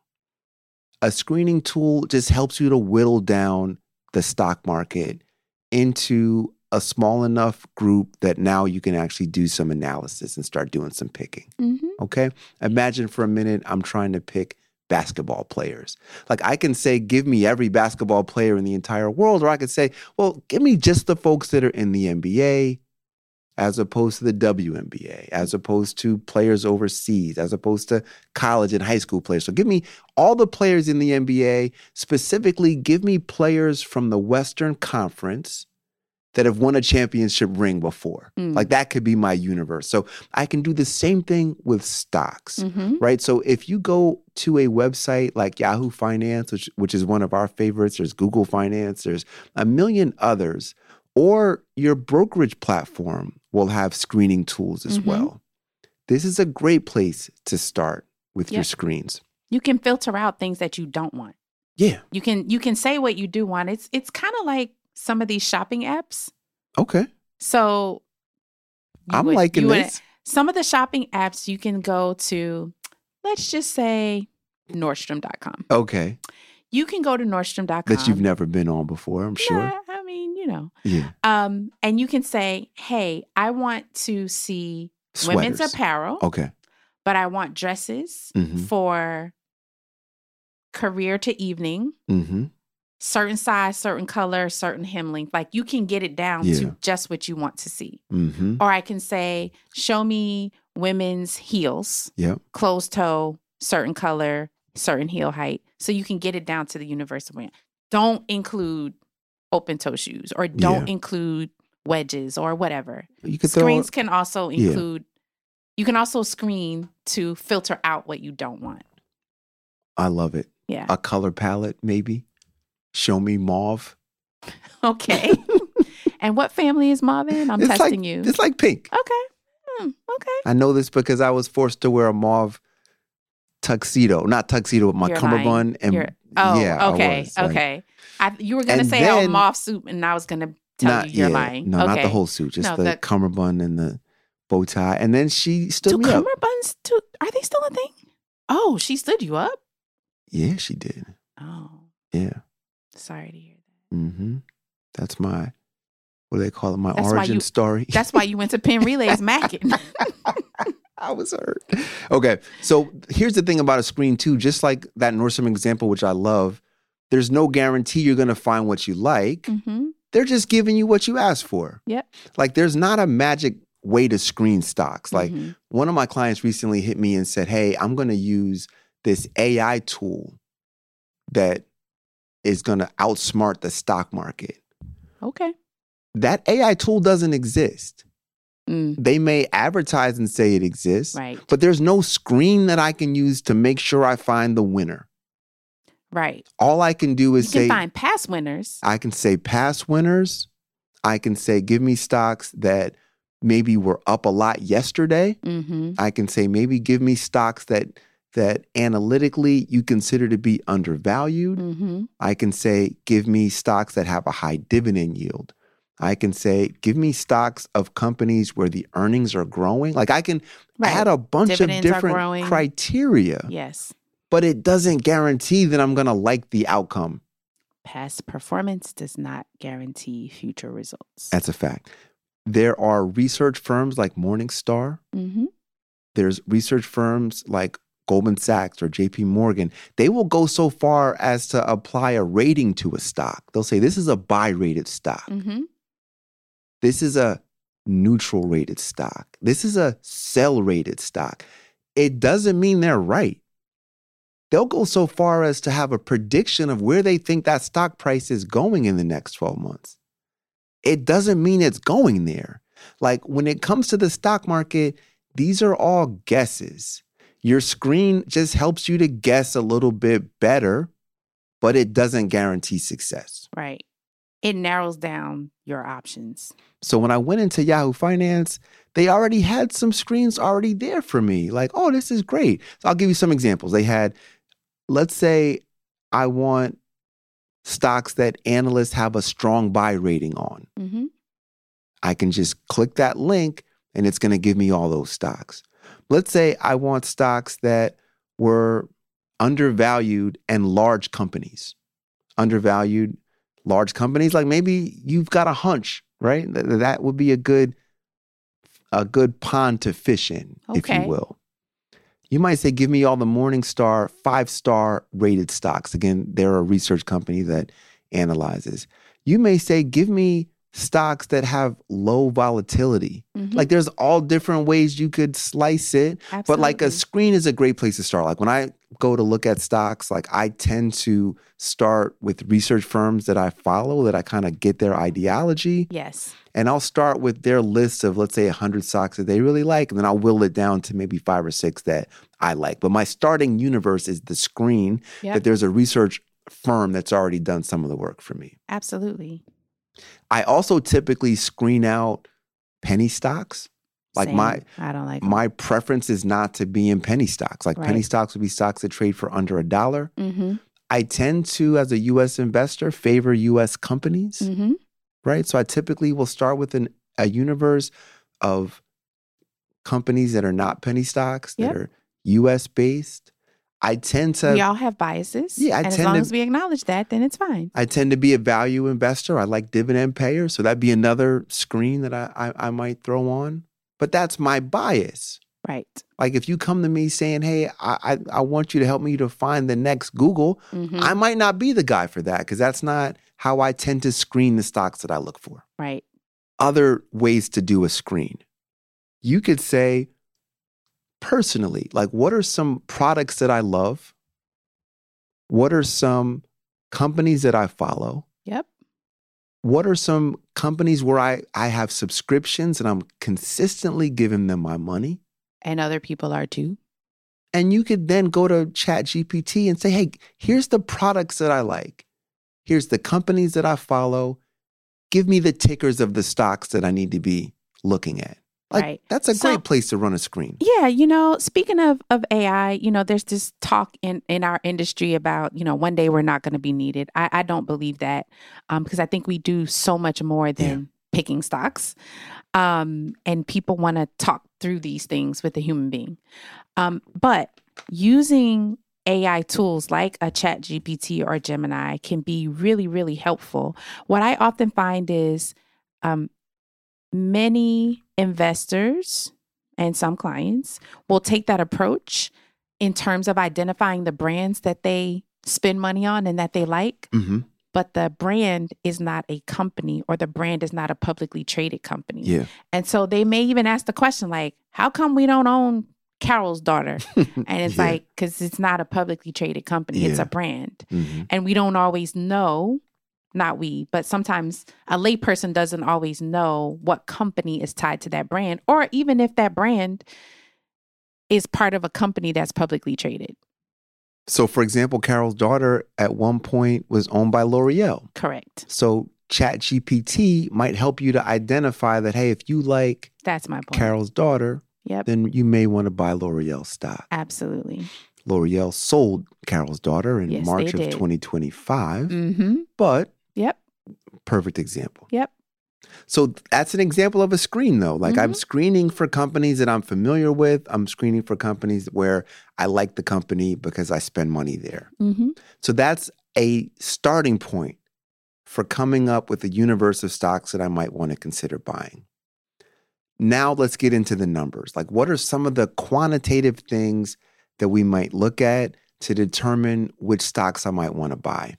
A screening tool just helps you to whittle down the stock market into a small enough group that now you can actually do some analysis and start doing some picking. Mm-hmm. Okay? Imagine for a minute I'm trying to pick basketball players. Like, I can say, give me every basketball player in the entire world, or I could say, well, give me just the folks that are in the N B A, as opposed to the W N B A, as opposed to players overseas, as opposed to college and high school players. So give me all the players in the N B A, specifically give me players from the Western Conference that have won a championship ring before. Mm. Like that could be my universe. So I can do the same thing with stocks, Mm-hmm. right? So if you go to a website like Yahoo Finance, which, which is one of our favorites, there's Google Finance, there's a million others, or your brokerage platform will have screening tools as Mm-hmm. well. This is a great place to start with your Yep. screens. You can filter out things that you don't want. Yeah. You can you can say what you do want. It's it's kind of like some of these shopping apps. Okay. So you I'm would- liking you would- this. Some of the shopping apps you can go to, let's just say Nordstrom dot com. Okay. You can go to Nordstrom dot com. That you've never been on before, I'm sure. Nah, I mean, you know. Yeah. Um, and you can say, hey, I want to see women's Sweaters. apparel, Okay. but I want dresses Mhm. for career to evening, Mm-hmm. certain size, certain color, certain hem length. Like you can get it down Yeah. to just what you want to see. Mm-hmm. Or I can say, show me women's heels, Yep. closed toe, certain color, certain heel height. So you can get it down to the universal brand. Don't include open toe shoes or don't Yeah. include wedges or whatever. You could throw Screens can also Yeah. include, you can also screen to filter out what you don't want. I love it. Yeah. A color palette, maybe. Show me mauve. Okay. And what family is mauve in? I'm It's testing like, you. It's like pink. Okay. Hmm, okay. I know this because I was forced to wear a mauve tuxedo. Not tuxedo, but my You're cummerbund. lying. And You're- oh, yeah, I okay. was, like, okay. I, you were going to And say a then- mauve suit, and I was going to tell not, you you're yeah, lying. No, okay. not the whole suit, just No, the, the- cummerbund and the bow tie. And then she stood Do me up. cummerbunds, do, are they still a thing? Oh, she stood you up? Yeah, she did. Oh, Yeah. sorry to hear that. Mm-hmm. That's my, what do they call it? My That's why origin you- story. That's why you went to Penn Relays Mackin. I was hurt. Okay. So here's the thing about a screen too, just like that Nordstrom example, which I love, there's no guarantee you're going to find what you like. mm-hmm. They're just giving you what you asked for. Yep. Like there's not a magic way to screen stocks. Like Mhm. one of my clients recently hit me and said, hey, I'm going to use this A I tool that is going to outsmart the stock market. Okay. That A I tool doesn't exist. Mm, They may advertise and say it exists, right. but there's no screen that I can use to make sure I find the winner. Right. All I can do You is can say, find past winners. I can say past winners. I can say, give me stocks that maybe were up a lot yesterday. Mm-hmm. I can say, maybe give me stocks that that analytically you consider to be undervalued. Mm-hmm. I can say, give me stocks that have a high dividend yield. I can say, give me stocks of companies where the earnings are growing. Like I can Right. add a bunch Dividends of are different growing. criteria, Yes. but it doesn't guarantee that I'm going to like the outcome. Past performance does not guarantee future results. That's a fact. There are research firms like Morningstar. Mm-hmm. There's research firms like Goldman Sachs or J P Morgan. They will go so far as to apply a rating to a stock. They'll say, this is a buy rated stock. Mm-hmm. This is a neutral rated stock. This is a sell rated stock. It doesn't mean they're right. They'll go so far as to have a prediction of where they think that stock price is going in the next twelve months. It doesn't mean it's going there. Like when it comes to the stock market, these are all guesses. Your screen just helps you to guess a little bit better, but it doesn't guarantee success. Right. It narrows down your options. So when I went into Yahoo Finance, they already had some screens already there for me. Like, oh, this is great. So I'll give you some examples. They had, let's say I want stocks that analysts have a strong buy rating on. Mm-hmm. I can just click that link and it's going to give me all those stocks. Let's say I want stocks that were undervalued and large companies. Undervalued, large companies, like maybe you've got a hunch, right? That, that would be a good a good pond to fish in, if Okay. you will. You might say, give me all the Morningstar five-star rated stocks. Again, they're a research company that analyzes. You may say, give me stocks that have low volatility. Mm-hmm. Like there's all different ways you could slice it, but like a Absolutely. screen is a great place to start. Like when I go to look at stocks, like I tend to start with research firms that I follow, that I kind of get their ideology. Yes. And I'll start with their list of, let's say, one hundred stocks that they really like, and then I'll whittle it down to maybe five or six that I like. But my starting universe is the screen Yep. that there's a research firm that's already done some of the work for me. Absolutely. I also typically screen out penny stocks. Like Same. my I don't like them. my preference is not to be in penny stocks. Like penny Right. stocks would be stocks that trade for under a dollar. Mm-hmm. I tend to, as a U S investor, favor U S companies, Mm-hmm. right? So I typically will start with an, a universe of companies that are not penny stocks, that Yep. are U S based. I tend to We all have biases. Yeah, I and as tend long to- as we acknowledge that, then it's fine. I tend to be a value investor. I like dividend payers. So that'd be another screen that I, I, I might throw on. But that's my bias. Right. Like if you come to me saying, hey, I, I, I want you to help me to find the next Google, Mm-hmm. I might not be the guy for that because that's not how I tend to screen the stocks that I look for. Right. Other ways to do a screen. You could say, personally, like what are some products that I love? What are some companies that I follow? Yep. What are some companies where I, I have subscriptions and I'm consistently giving them my money? And other people are too. And you could then go to ChatGPT and say, hey, here's the products that I like. Here's the companies that I follow. Give me the tickers of the stocks that I need to be looking at. Like, Right. that's a So- great place to run a screen. Yeah, you know, speaking of of A I, you know, there's this talk in in our industry about, you know, one day we're not going to be needed. I, I don't believe that um, because I think we do so much more than picking stocks, um, and people want to talk through these things with a human being. Um, but using A I tools like a Chat G P T or Gemini can be really, really helpful. What I often find is um, many investors and some clients will take that approach in terms of identifying the brands that they spend money on and that they like. Mm-hmm. But the brand is not a company or the brand is not a publicly traded company. Yeah. And so they may even ask the question like, how come we don't own Carol's Daughter? And it's Yeah. like, because it's not a publicly traded company, it's Yeah. a brand. Mm-hmm. And we don't always know, not we, but sometimes a layperson doesn't always know what company is tied to that brand, or even if that brand is part of a company that's publicly traded. So, for example, Carol's Daughter at one point was owned by L'Oreal. Correct. So ChatGPT might help you to identify that, hey, if you like That's my point. Carol's Daughter, Yep. then you may want to buy L'Oreal stock. Absolutely. L'Oreal sold Carol's Daughter in Yes, March they of did. twenty twenty-five, Mm-hmm. but Yep. perfect example. Yep. So that's an example of a screen, though. Like I'm Mhm. screening for companies that I'm familiar with. I'm screening for companies where I like the company because I spend money there. Mm-hmm. So that's a starting point for coming up with a universe of stocks that I might want to consider buying. Now let's get into the numbers. Like what are some of the quantitative things that we might look at to determine which stocks I might want to buy?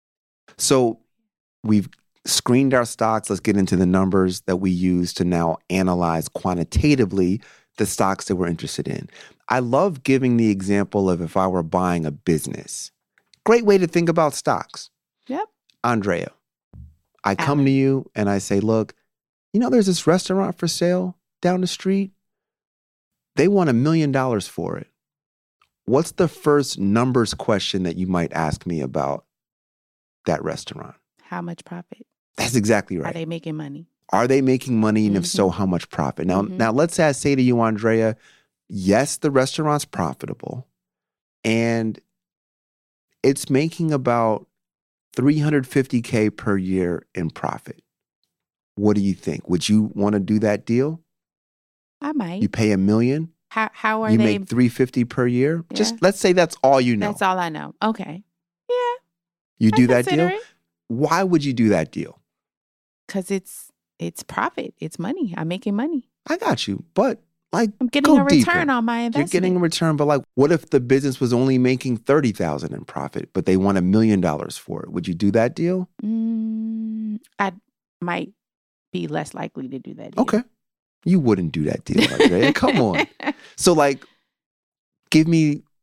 So we've screened our stocks. Let's get into the numbers that we use to now analyze quantitatively the stocks that we're interested in. I love giving the example of if I were buying a business. Great way to think about stocks. Yep. Andrea, I come Alan. to you and I say, look, you know, there's this restaurant for sale down the street. They want a million dollars for it. What's the first numbers question that you might ask me about that restaurant? How much profit? That's exactly Are right. they making money? Are they making money? And if Mhm. so, how much profit? Now, Mhm. now let's say I say to you, Andrea, yes, the restaurant's profitable and it's making about three hundred fifty K per year in profit. What do you think? Would you want to do that deal? I might. You pay a million, how how are you they? make three hundred fifty per year. Just Yeah. let's say that's all you know. That's all I know. Okay. Yeah. you do that deal. It. Why would you do that deal? Because it's it's profit. It's money. I'm making money. I got you. But like I'm getting Go a return deeper. on my you're investment. getting a return, but like what if the business was only making thirty thousand in profit, but they want a million dollars for it? Would you do that deal? Mm, I might be less likely to do that. deal. Okay. You wouldn't do that deal, Andrea. Come on. So like give me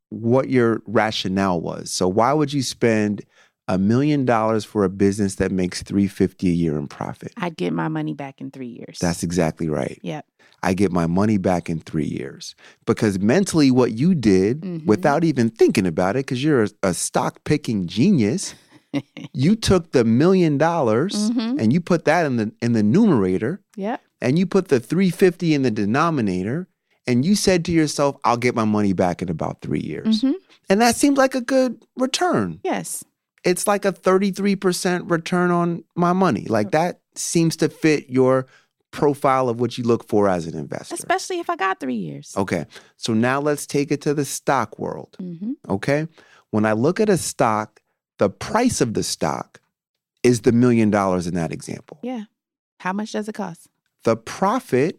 what your rationale was. So why would you spend a million dollars for a business that makes three hundred fifty dollars a year in profit? I'd get my money back in three years. That's exactly right. Yep. I get my money back in three years. Because mentally what you did, Mm-hmm. without even thinking about it, because you're a, a stock picking genius, you took the million dollars Mhm. and you put that in the in the numerator, Yep. and you put the three hundred fifty in the denominator, and you said to yourself, I'll get my money back in about three years. Mhm. And that seems like a good return. Yes. It's like a thirty-three percent return on my money. Like that seems to fit your profile of what you look for as an investor. Especially if I got three years. Okay. So now let's take it to the stock world. Mm-hmm. Okay. When I look at a stock, the price of the stock is the million dollars in that example. Yeah. How much does it cost? The profit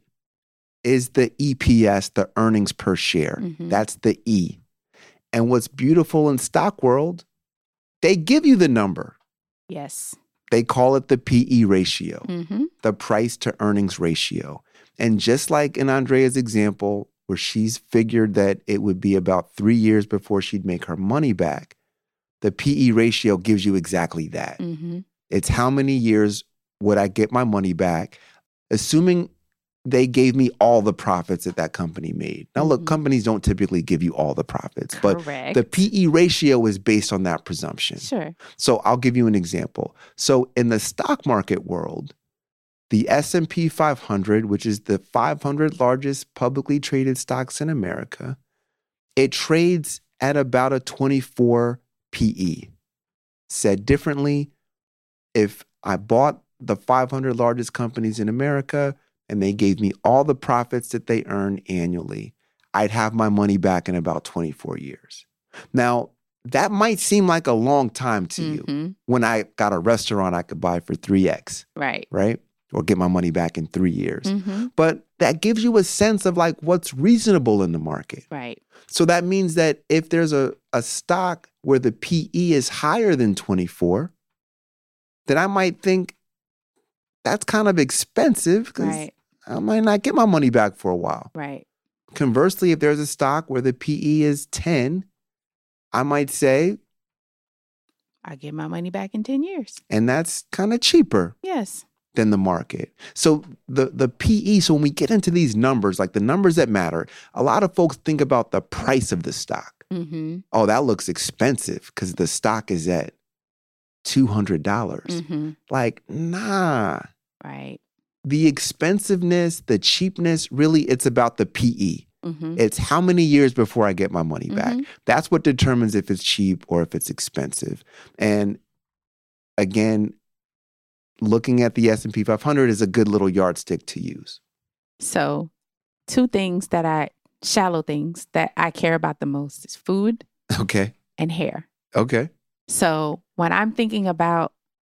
is the E P S, the earnings per share. Mhm. That's the E. And what's beautiful in stock world, they give you the number. Yes. They call it the P E ratio, Mm-hmm. the price to earnings ratio. And just like in Andrea's example, where she's figured that it would be about three years before she'd make her money back, the P E ratio gives you exactly that. Mm-hmm. It's how many years would I get my money back, assuming they gave me all the profits that that company made. Now, look, Mhm. companies don't typically give you all the profits, but Correct. the P E ratio is based on that presumption. Sure. So I'll give you an example. So in the stock market world, the S and P five hundred, which is the five hundred largest publicly traded stocks in America, it trades at about a twenty-four P E. Said differently, if I bought the five hundred largest companies in America and they gave me all the profits that they earn annually, I'd have my money back in about twenty-four years. Now, that might seem like a long time to you. Mm-hmm. When I got a restaurant I could buy for three X, Right. right? Or get my money back in three years. Mm-hmm. But that gives you a sense of like what's reasonable in the market. Right. So that means that if there's a, a stock where the P E is higher than twenty-four, then I might think that's kind of expensive because Right. I might not get my money back for a while. Right. Conversely, if there's a stock where the P E is ten, I might say, I get my money back in ten years. and that's kind of cheaper Yes. than the market. So the the P E, so when we get into these numbers, like the numbers that matter, a lot of folks think about the price of the stock. Mm-hmm. Oh, that looks expensive because the stock is at two hundred dollars. Mm-hmm. Like, nah. Right. The expensiveness, the cheapness, really, it's about the P E. Mm-hmm. It's how many years before I get my money back. Mhm. That's what determines if it's cheap or if it's expensive. And again, looking at the S and P five hundred is a good little yardstick to use. So, two things that I, shallow things that I care about the most is food Okay. and hair. Okay. So, when I'm thinking about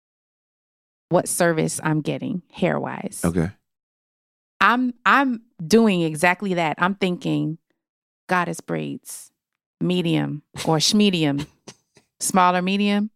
what service I'm getting hair wise, Okay. I'm I'm doing exactly that. I'm thinking goddess braids, medium or schmedium, smaller medium.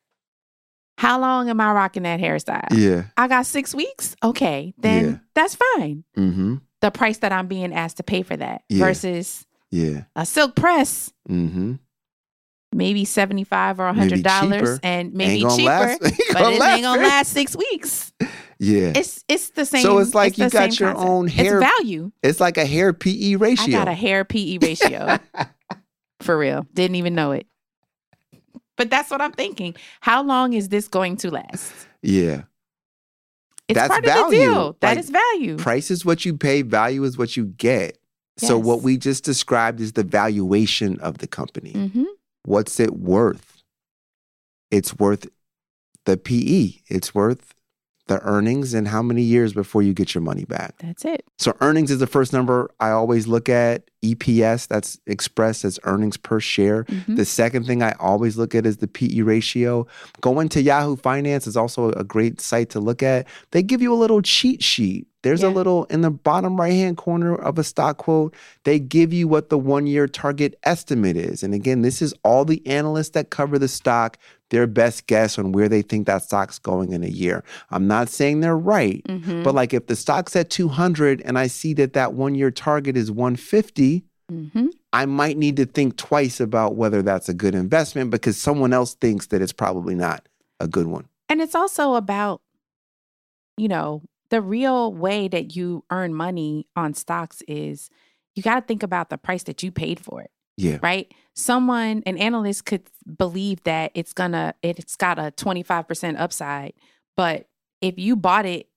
How long am I rocking that hairstyle? Yeah. I got six weeks. Okay, then Yeah. that's fine. Mm-hmm. The price that I'm being asked to pay for that Yeah. versus Yeah. a silk press, Mm-hmm. maybe seventy-five or a Maybe hundred dollars, cheaper. and maybe Ain't gonna cheaper, last- ain't but gonna it last ain't gonna very- last six weeks. Yeah. It's it's the same. So it's like you the got same your concept. own hair- It's value. It's like a hair P E ratio. I got a hair P E ratio. For real. Didn't even know it. But that's what I'm thinking. How long is this going to last? Yeah. It's That's part of value. the deal. That Like, is value. Price is what you pay, value is what you get. So Yes. what we just described is the valuation of the company. Mm-hmm. What's it worth? It's worth the P E. It's worth the earnings and how many years before you get your money back. That's it. So earnings is the first number I always look at. E P S, that's expressed as earnings per share. Mhm. The second thing I always look at is the P E ratio. Going to Yahoo Finance is also a great site to look at. They give you a little cheat sheet. There's a Yeah. little in the bottom right-hand corner of a stock quote. They give you what the one-year target estimate is. And again, this is all the analysts that cover the stock, their best guess on where they think that stock's going in a year. I'm not saying they're right, Mhm. but like if the stock's at two hundred and I see that that one-year target is one fifty, Mhm. I might need to think twice about whether that's a good investment because someone else thinks that it's probably not a good one. And it's also about, you know, the real way that you earn money on stocks is you got to think about the price that you paid for it. Yeah. Right? Someone, an analyst could believe that it's gonna, it's got a twenty-five percent upside, but if you bought it,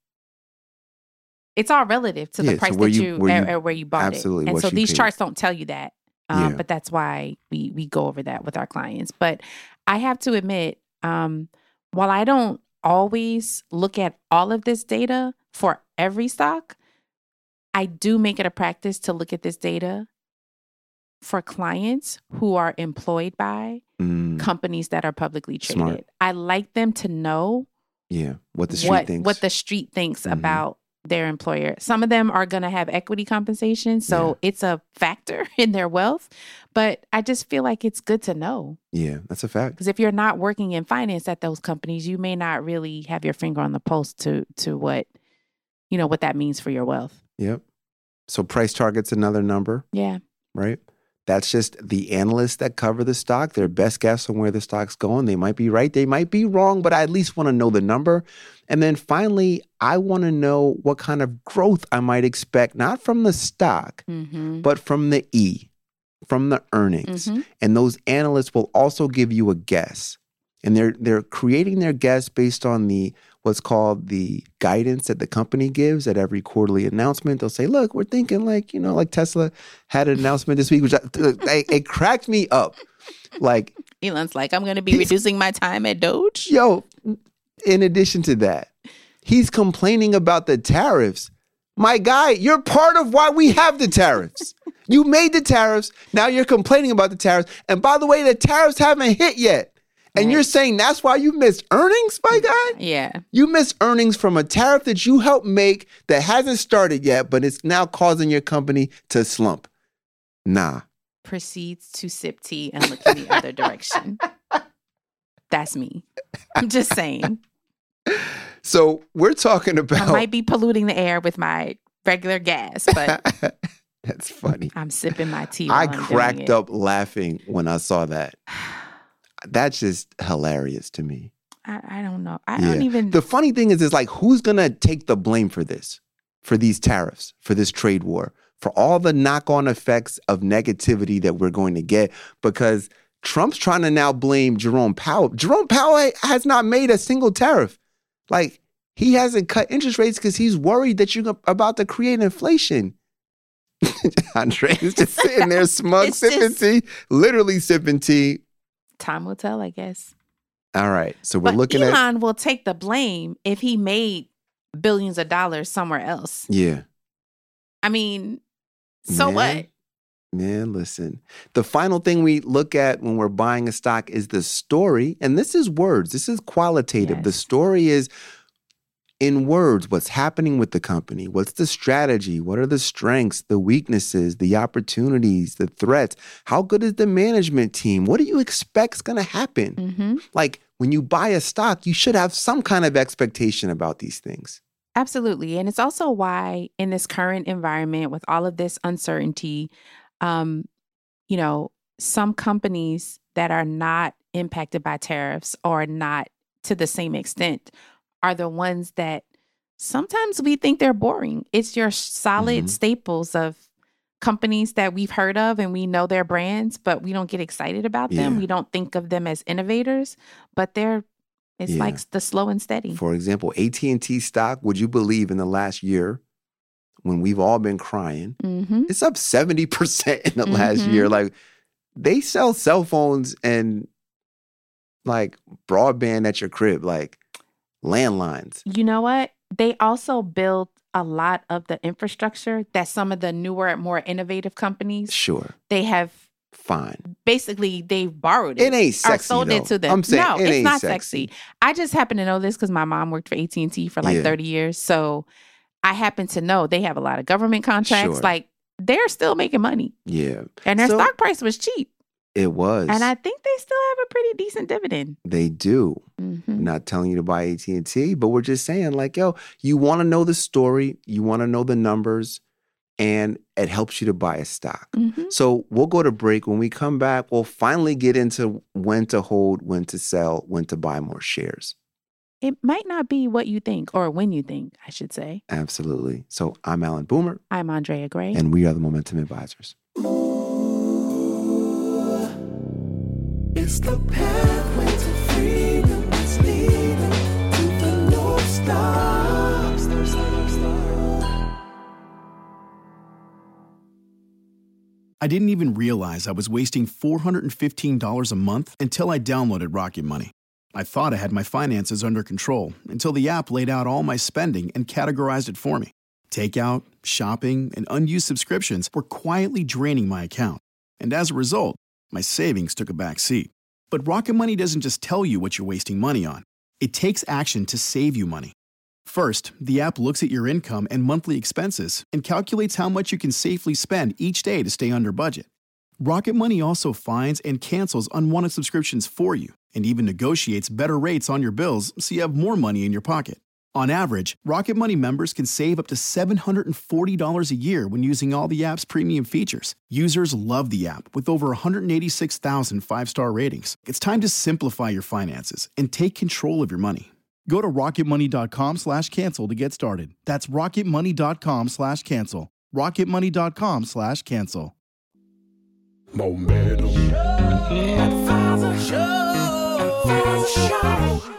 it's all relative to Yeah, the price so where that you- you, where you- uh, uh, where you bought absolutely it. And what so you these paid. charts don't tell you that. Um, Yeah. But that's why we we go over that with our clients. But I have to admit, um, while I don't always look at all of this data for every stock, I do make it a practice to look at this data for clients who are employed by Mm, companies that are publicly traded. Smart. I like them to know yeah. What the street what thinks. what the street thinks Mhm. about their employer. Some of them are going to have equity compensation, so it's a factor in their wealth. But I just feel like it's good to know, yeah, that's a fact. because if you're not working in finance at those companies, you may not really have your finger on the pulse to to what you know what that means for your wealth. Yep. So price target's another number, Yeah. right? That's just the analysts that cover the stock, their best guess on where the stock's going. They might be right, they might be wrong, but I at least want to know the number. And then finally, I want to know what kind of growth I might expect, not from the stock, Mm-hmm. but from the E, from the earnings. Mhm. And those analysts will also give you a guess. And they're they're creating their guess based on the what's called the guidance that the company gives at every quarterly announcement. They'll say, look, we're thinking like, you know, like Tesla had an announcement this week, which I, it, it cracked me up. Like, Elon's like, I'm going to be He's- reducing my time at Doge. yo, in addition to that, he's complaining about the tariffs. My guy, you're part of why we have the tariffs. You made the tariffs. Now you're complaining about the tariffs. And by the way, the tariffs haven't hit yet. And Right. you're saying that's why you missed earnings, my guy? Yeah. You missed earnings from a tariff that you helped make that hasn't started yet, but it's now causing your company to slump. Nah. Proceeds to sip tea and look in the other direction. That's me. I'm just saying. So we're talking I about... might be polluting the air with my regular gas, but That's funny. I'm sipping my tea. While I I'm doing cracked it. up laughing when I saw that. That's just hilarious to me. I, I don't know. I don't Yeah. even. The funny thing is, is like, who's going to take the blame for this, for these tariffs, for this trade war, for all the knock-on effects of negativity that we're going to get? Because Trump's trying to now blame Jerome Powell. Jerome Powell has not made a single tariff. Like, he hasn't cut interest rates because he's worried that you're about to create inflation. Andre is just sitting there smug, It's sipping just- tea, literally sipping tea. Time will tell, I guess. All right. So we're But looking at... Elon will take the blame if he made billions of dollars somewhere else. Yeah. I mean, so Man. what? Man, listen. The final thing we look at when we're buying a stock is the story. And this is words. This is qualitative. The Yes. story is in words, what's happening with the company? What's the strategy? What are the strengths, the weaknesses, the opportunities, the threats? How good is the management team? What do you expect is going to happen? Mm-hmm. Like when you buy a stock, you should have some kind of expectation about these things. Absolutely. And it's also why in this current environment with all of this uncertainty, um, you know, some companies that are not impacted by tariffs or not to the same extent are the ones that sometimes we think they're boring. It's your solid Mhm. staples of companies that we've heard of and we know their brands, but we don't get excited about them. Yeah. We don't think of them as innovators, but they're, it's Yeah. like the slow and steady. For example, A T and T stock, would you believe in the last year when we've all been crying, Mm-hmm. it's up seventy percent in the last Mhm. year. Like they sell cell phones and like broadband at your crib, like landlines. You know what? They also built a lot of the infrastructure that some of the newer, more innovative companies, Sure. they have Fine. basically they've borrowed it. It ain't or sexy sold though. it to them. I'm saying no, it it's ain't not sexy. sexy. I just happen to know this because my mom worked for A T and T for like Yeah. thirty years. So I happen to know they have a lot of government contracts. Sure. Like they're still making money. Yeah. And their So- stock price was cheap. It was. And I think they still have a pretty decent dividend. they do. Mm-hmm. Not telling you to buy A T and T, but we're just saying like, yo, you want to know the story, you want to know the numbers, and it helps you to buy a stock. Mm-hmm. So we'll go to break. When we come back, we'll finally get into when to hold, when to sell, when to buy more shares. It might not be what you think, or when you think, I should say. Absolutely. So I'm Alan Boomer. I'm Andrea Gray. And we are the Momentum Advisors. It's the pathway to freedom that's leading to the North Star. I didn't even realize I was wasting four hundred fifteen dollars a month until I downloaded Rocket Money. I thought I had my finances under control until the app laid out all my spending and categorized it for me. Takeout, shopping, and unused subscriptions were quietly draining my account. And as a result, my savings took a back seat. But Rocket Money doesn't just tell you what you're wasting money on. It takes action to save you money. First, the app looks at your income and monthly expenses and calculates how much you can safely spend each day to stay under budget. Rocket Money also finds and cancels unwanted subscriptions for you and even negotiates better rates on your bills so you have more money in your pocket. On average, Rocket Money members can save up to seven hundred forty dollars a year when using all the app's premium features. Users love the app with over one hundred eighty-six thousand five-star ratings. It's time to simplify your finances and take control of your money. Go to rocketmoney.com slash cancel to get started. That's rocketmoney.com slash cancel. rocketmoney.com slash cancel. Momentum. Advisor Show. Advisor Show.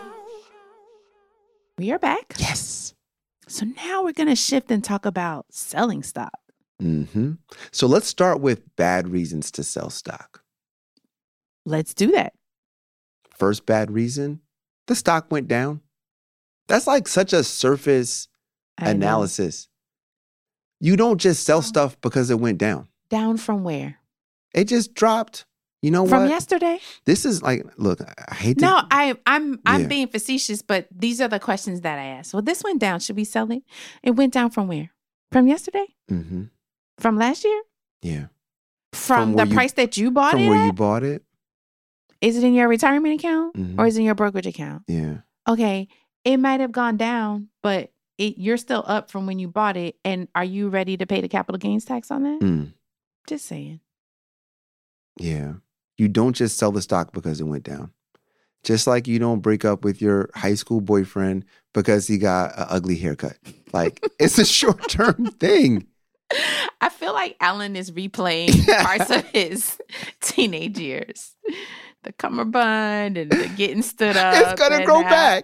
We are back. Yes. So now we're going to shift and talk about selling stock. Mm-hmm. So let's start with bad reasons to sell stock. Let's do that. First bad reason, the stock went down. That's like such a surface I analysis. Know. You don't just sell stuff because it went down. Down from where? It just dropped. You know From what? yesterday? This is like, look, I hate to. No, I, I'm I'm Yeah. being facetious, but these are the questions that I asked. Well, this went down. Should we sell it? It went down from where? From yesterday? Mm-hmm. From last year? Yeah. From, From the where you- price that you bought From it where at? you bought it? Is it in your retirement account Mhm. or is it in your brokerage account? Yeah. Okay, it might have gone down, but it, you're still up from when you bought it. And are you ready to pay the capital gains tax on that? Mm. Just saying. Yeah. You don't just sell the stock because it went down. Just like you don't break up with your high school boyfriend because he got an ugly haircut. Like, it's a short-term thing. I feel like Alan is replaying parts of his teenage years. The cummerbund and the getting stood up. It's going to and grow how- back.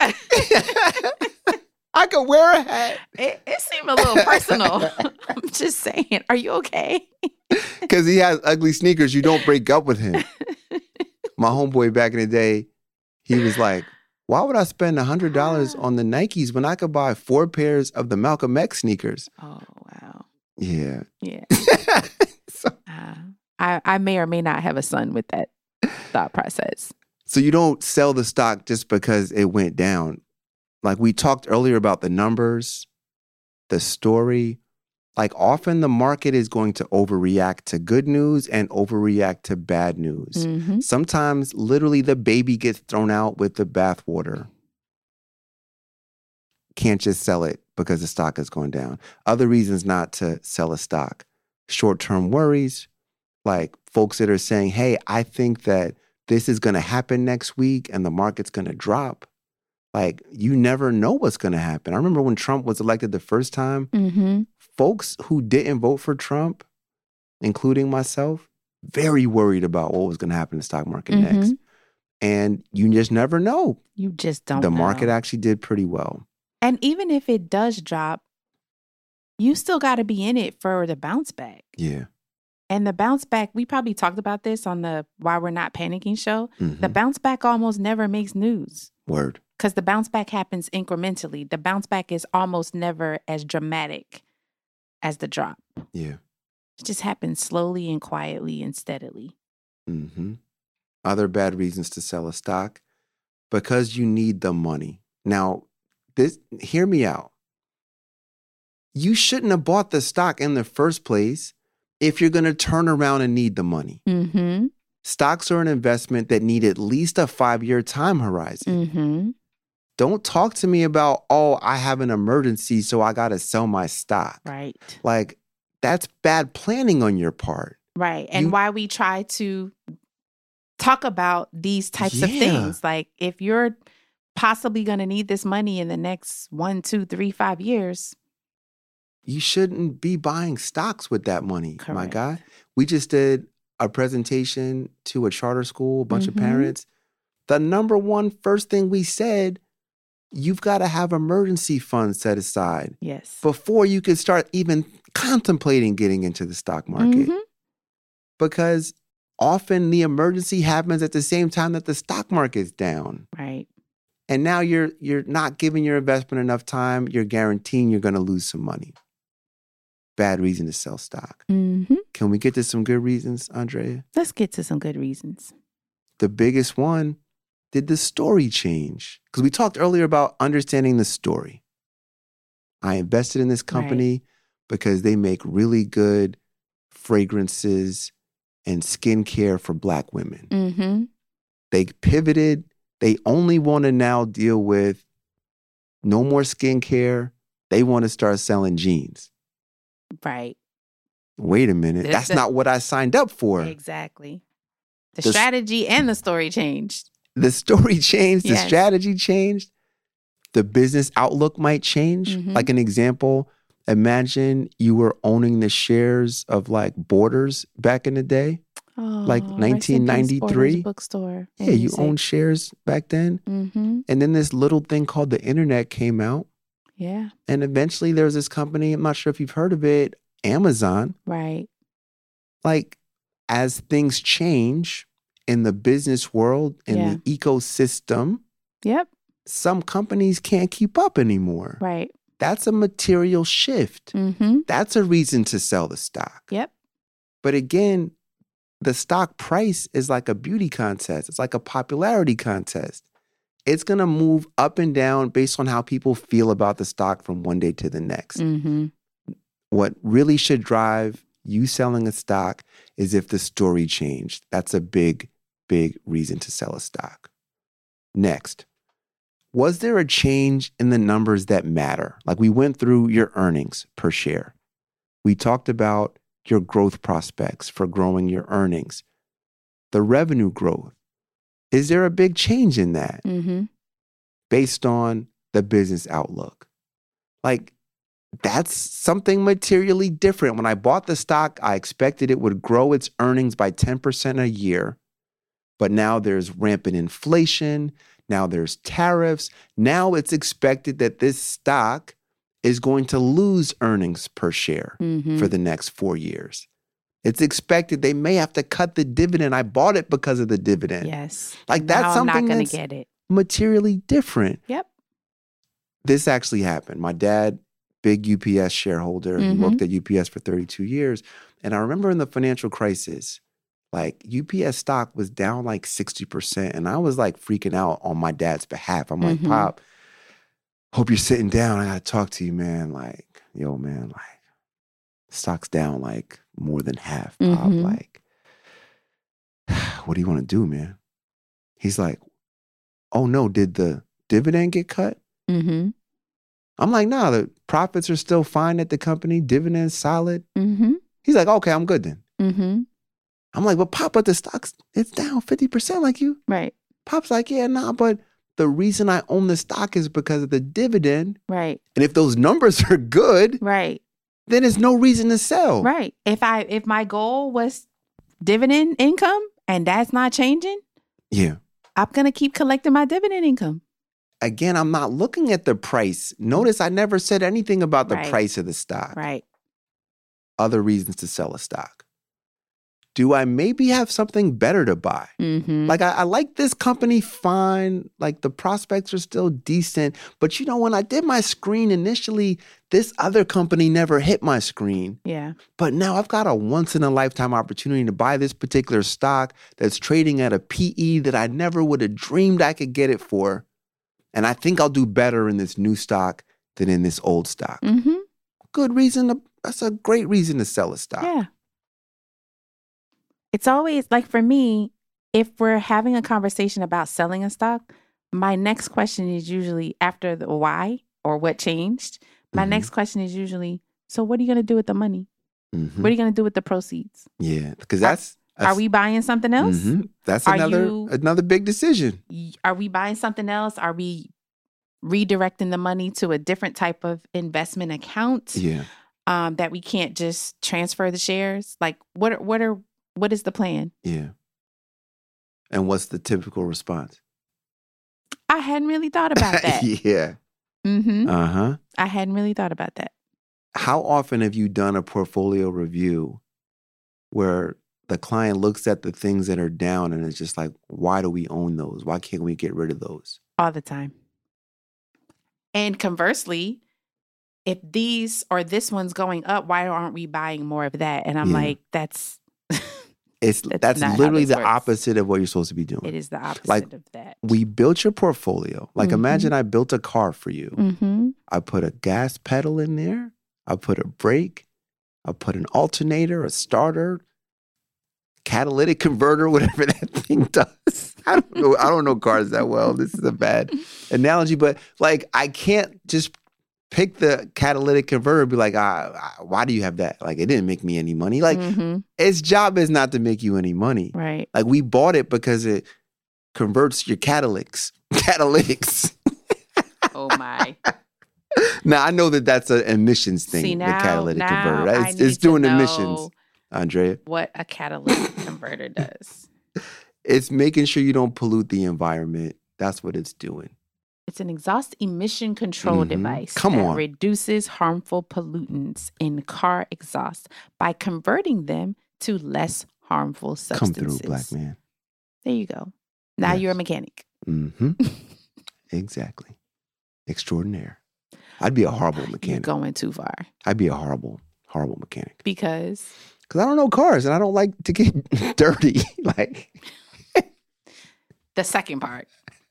I could wear a hat. It, it seemed a little personal. I'm just saying. Are you okay? Because he has ugly sneakers, you don't break up with him. My homeboy back in the day, he was like, why would I spend one hundred dollars on the Nikes when I could buy four pairs of the Malcolm X sneakers? Oh, wow. Yeah. Yeah. so, Uh, I, I may or may not have a son with that thought process. so you don't sell the stock just because it went down. Like we talked earlier about the numbers, the story. Like often the market is going to overreact to good news and overreact to bad news. Mhm. Sometimes literally the baby gets thrown out with the bathwater. Can't just sell it because the stock is going down. Other reasons not to sell a stock. Short-term worries, like folks that are saying, hey, I think that this is going to happen next week and the market's going to drop. Like you never know what's going to happen. I remember when Trump was elected the first time, Mm-hmm. folks who didn't vote for Trump, including myself, very worried about what was going to happen in the stock market Mhm. next. And you just never know. You just don't the know. market actually did pretty well. And even if it does drop, you still got to be in it for the bounce back. Yeah. And the bounce back, we probably talked about this on the Why We're Not Panicking show. Mhm. The bounce back almost never makes news Word. because the bounce back happens incrementally. The bounce back is almost never as dramatic as the drop. Yeah. It just happens slowly and quietly and steadily. hmm Other bad reasons to sell a stock, because you need the money. Now, this hear me out. You shouldn't have bought the stock in the first place if you're going to turn around and need the money. Mm-hmm. Stocks are an investment that need at least a five-year time horizon. Mm-hmm. Don't talk to me about, oh, I have an emergency, so I got to sell my stock. Right. Like, that's bad planning on your part. Right. And You- why we try to talk about these types of Yeah. things. Like if you're possibly going to need this money in the next one, two, three, five years. You shouldn't be buying stocks with that money, my Correct. guy. We just did a presentation to a charter school, a bunch of Mhm. parents. The number one first thing we said, you've got to have emergency funds set aside Yes. before you can start even contemplating getting into the stock market. Mhm. Because often the emergency happens at the same time that the stock market's down. Right. And now you're you're not giving your investment enough time. You're guaranteeing you're going to lose some money. Bad reason to sell stock. Mm-hmm. Can we get to some good reasons, Andrea? Let's get to some good reasons. The biggest one, did the story change? Because we talked earlier about understanding the story. I invested in this company because they make really good fragrances and skincare for Black women. Mm-hmm. They pivoted. They only want to now deal with no more skincare. They want to start selling jeans. Right. Wait a minute. This- That's not what I signed up for. Exactly. The, The s- strategy and the story changed. The story changed. The Yes. strategy changed. The business outlook might change. Mhm. Like an example, imagine you were owning the shares of like Borders back in the day. Oh, Like nineteen ninety-three? bookstore. Yeah, you owned shares back then. Mm-hmm. And then this little thing called the internet came out. Yeah. And eventually there was this company, I'm not sure if you've heard of it, Amazon. Right. Like as things change in the business world, in Yeah. the ecosystem, Yep. some companies can't keep up anymore. Right. That's a material shift. Mm-hmm. That's a reason to sell the stock. Yep. But again, the stock price is like a beauty contest. It's like a popularity contest. It's going to move up and down based on how people feel about the stock from one day to the next. Mm-hmm. What really should drive you selling a stock is if the story changed. That's a big, big reason to sell a stock. Next, was there a change in the numbers that matter? Like we went through your earnings per share. We talked about your growth prospects for growing your earnings, the revenue growth. Is there a big change in that Mm-hmm. based on the business outlook? Like, that's something materially different. When I bought the stock, I expected it would grow its earnings by ten percent a year. But now there's rampant inflation. Now there's tariffs. Now it's expected that this stock is going to lose earnings per share Mm-hmm. for the next four years. It's expected they may have to cut the dividend. I bought it because of the dividend. Yes. Like that's Now something I'm not going that's to get it. materially different. Yep. This actually happened. My dad, big U P S shareholder, he Mhm. worked at U P S for thirty-two years. And I remember in the financial crisis, like U P S stock was down like sixty percent. And I was like freaking out on my dad's behalf. I'm like, Mhm. Pop, hope you're sitting down. I got to talk to you, man. Like, yo, man, like, stock's down like more than half, Pop. Mhm. Like, what do you want to do, man? He's like, oh no, did the dividend get cut? Mm-hmm. I'm like, nah, the profits are still fine at the company. Dividends solid. Mm-hmm. He's like, okay, I'm good then. Mm-hmm. I'm like, but Pop, but the stock's, it's down fifty percent like you. Right. Pop's like, yeah, nah, but the reason I own the stock is because of the dividend. Right. And if those numbers are good, Right. then there's no reason to sell. Right. If I if my goal was dividend income and that's not changing, Yeah. I'm gonna keep collecting my dividend income. Again, I'm not looking at the price. Notice I never said anything about the Right. price of the stock. Right. Other reasons to sell a stock. Do I maybe have something better to buy? Mm-hmm. Like, I, I like this company fine. Like, the prospects are still decent. But, you know, when I did my screen initially, this other company never hit my screen. Yeah. But now I've got a once-in-a-lifetime opportunity to buy this particular stock that's trading at a P E that I never would have dreamed I could get it for. And I think I'll do better in this new stock than in this old stock. Mm-hmm. Good reason to, that's a great reason to sell a stock. Yeah. It's always like for me, if we're having a conversation about selling a stock, my next question is usually after the why or what changed. My Mhm. next question is usually, so what are you going to do with the money? Mhm. What are you going to do with the proceeds? Yeah, because that's, Are we buying something else? Mhm. That's Are another you- another big decision. Y- Are we buying something else? Are we redirecting the money to a different type of investment account Yeah. um, that we can't just transfer the shares? Like, what are, what are what is the plan? Yeah. And what's the typical response? I hadn't really thought about that. yeah. hmm Uh huh. I hadn't really thought about that. How often have you done a portfolio review where the client looks at the things that are down and it's just like, why do we own those? Why can't we get rid of those? All the time. And conversely, if these or this one's going up, why aren't we buying more of that? And I'm Yeah. like, that's It's That's that's, not how literally this the works. opposite of what you're supposed to be doing. it is the opposite Like, of that. We built your portfolio. Like Mhm. imagine I built a car for you. Mm-hmm. I put a gas pedal in there. I put a brake. I put an alternator, a starter, catalytic converter, whatever that thing does. I don't know. I don't know cars that well. This is a bad analogy, but like I can't just pick the catalytic converter and be like, ah, ah, why do you have that? Like it didn't make me any money. Like Mhm. its job is not to make you any money. Right. Like we bought it because it converts your catalytics. Catalytics. Oh my. Now I know that that's an emissions thing. See, the now, catalytic now converter. I It's, need it's to doing know emissions, Andrea. what a catalytic converter does. It's making sure you don't pollute the environment. That's what it's doing. It's an exhaust emission control Mhm. device Come that on. reduces harmful pollutants in car exhaust by converting them to less harmful Come substances. through, black man. There you go. Now Yes. you're a mechanic. Mm-hmm. Exactly. Extraordinaire. I'd be a horrible You're mechanic. going too far I'd be a horrible, horrible mechanic. because Because I don't know cars and I don't like to get dirty. Like, the second part.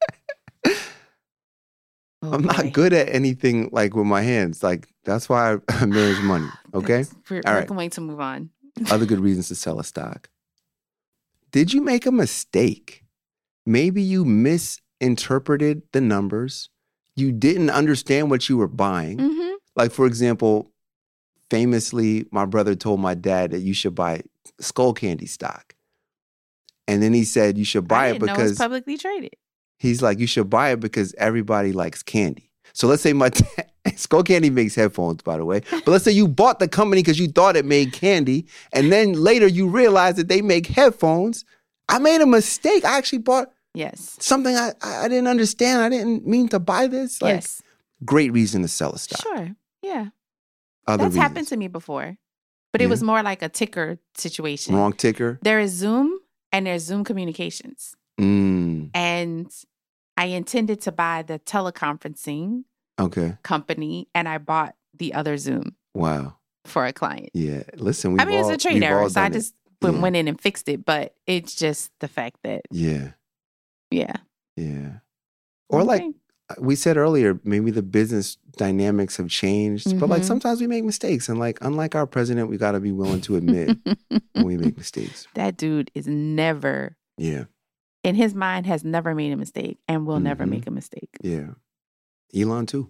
Oh, I'm not boy. good at anything like with my hands. Like, that's why I, I manage money. Okay. That's- We're, All we're right. going to move on. Other good reasons to sell a stock. Did you make a mistake? Maybe you misinterpreted the numbers. You didn't understand what you were buying. Mm-hmm. Like, for example, famously, my brother told my dad that you should buy Skull Candy stock. And then he said you should buy I it didn't know it because was publicly traded. he's like, you should buy it because everybody likes candy. So let's say my dad, Skull Candy makes headphones, by the way. But let's say you bought the company because you thought it made candy. And then later you realize that they make headphones. I made a mistake. I actually bought Yes. something I, I didn't understand. I didn't mean to buy this. Like, yes. great reason to sell a stock. Sure. Yeah. Other That's happened reasons. to me before. But Yeah. it was more like a ticker situation. Wrong ticker. There is Zoom and there's Zoom Communications. Mm, And I intended to buy the teleconferencing okay. company and I bought the other Zoom Wow. for a client. Yeah. Listen, we've I mean, all, it's a trade we've error. all So I done it. just went, Yeah. went in and fixed it. But it's just the fact that, Yeah. yeah. Yeah. Or like Okay. we said earlier, maybe the business dynamics have changed, but like Mhm. sometimes we make mistakes. And like, unlike our president, we got to be willing to admit when we make mistakes. That dude is never, Yeah. in his mind, has never made a mistake and will never Mhm. make a mistake. Yeah. Elon too.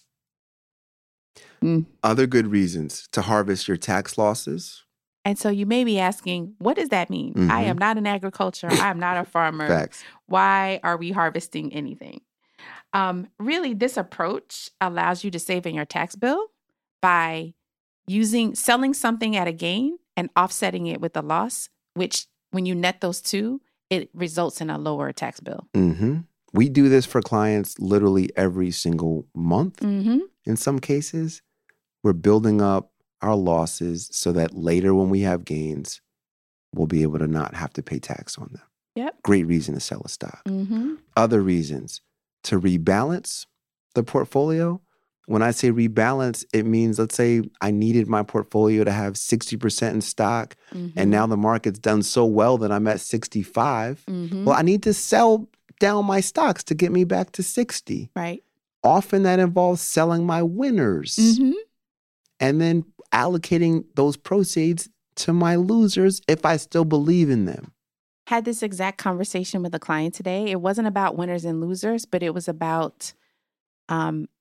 Mm. Other good reasons to harvest your tax losses. And so you may be asking, what does that mean? I Mhm. am not in agriculture. I am not a farmer. Facts. Why are we harvesting anything? Um, really, this approach allows you to save in your tax bill by using selling something at a gain and offsetting it with a loss, which when you net those two, it results in a lower tax bill. Mm-hmm. We do this for clients literally every single month. Mm-hmm. In some cases, we're building up our losses so that later when we have gains, we'll be able to not have to pay tax on them. Yep. Great reason to sell a stock. Mm-hmm. Other reasons to rebalance the portfolio. When I say rebalance, it means, let's say I needed my portfolio to have sixty percent in stock, Mm-hmm. and now the market's done so well that I'm at sixty-five. Mm-hmm. Well, I need to sell down my stocks to get me back to sixty. Right. Often that involves selling my winners Mm-hmm. and then allocating those proceeds to my losers if I still believe in them. Had this exact conversation with a client today. It wasn't about winners and losers, but it was about um,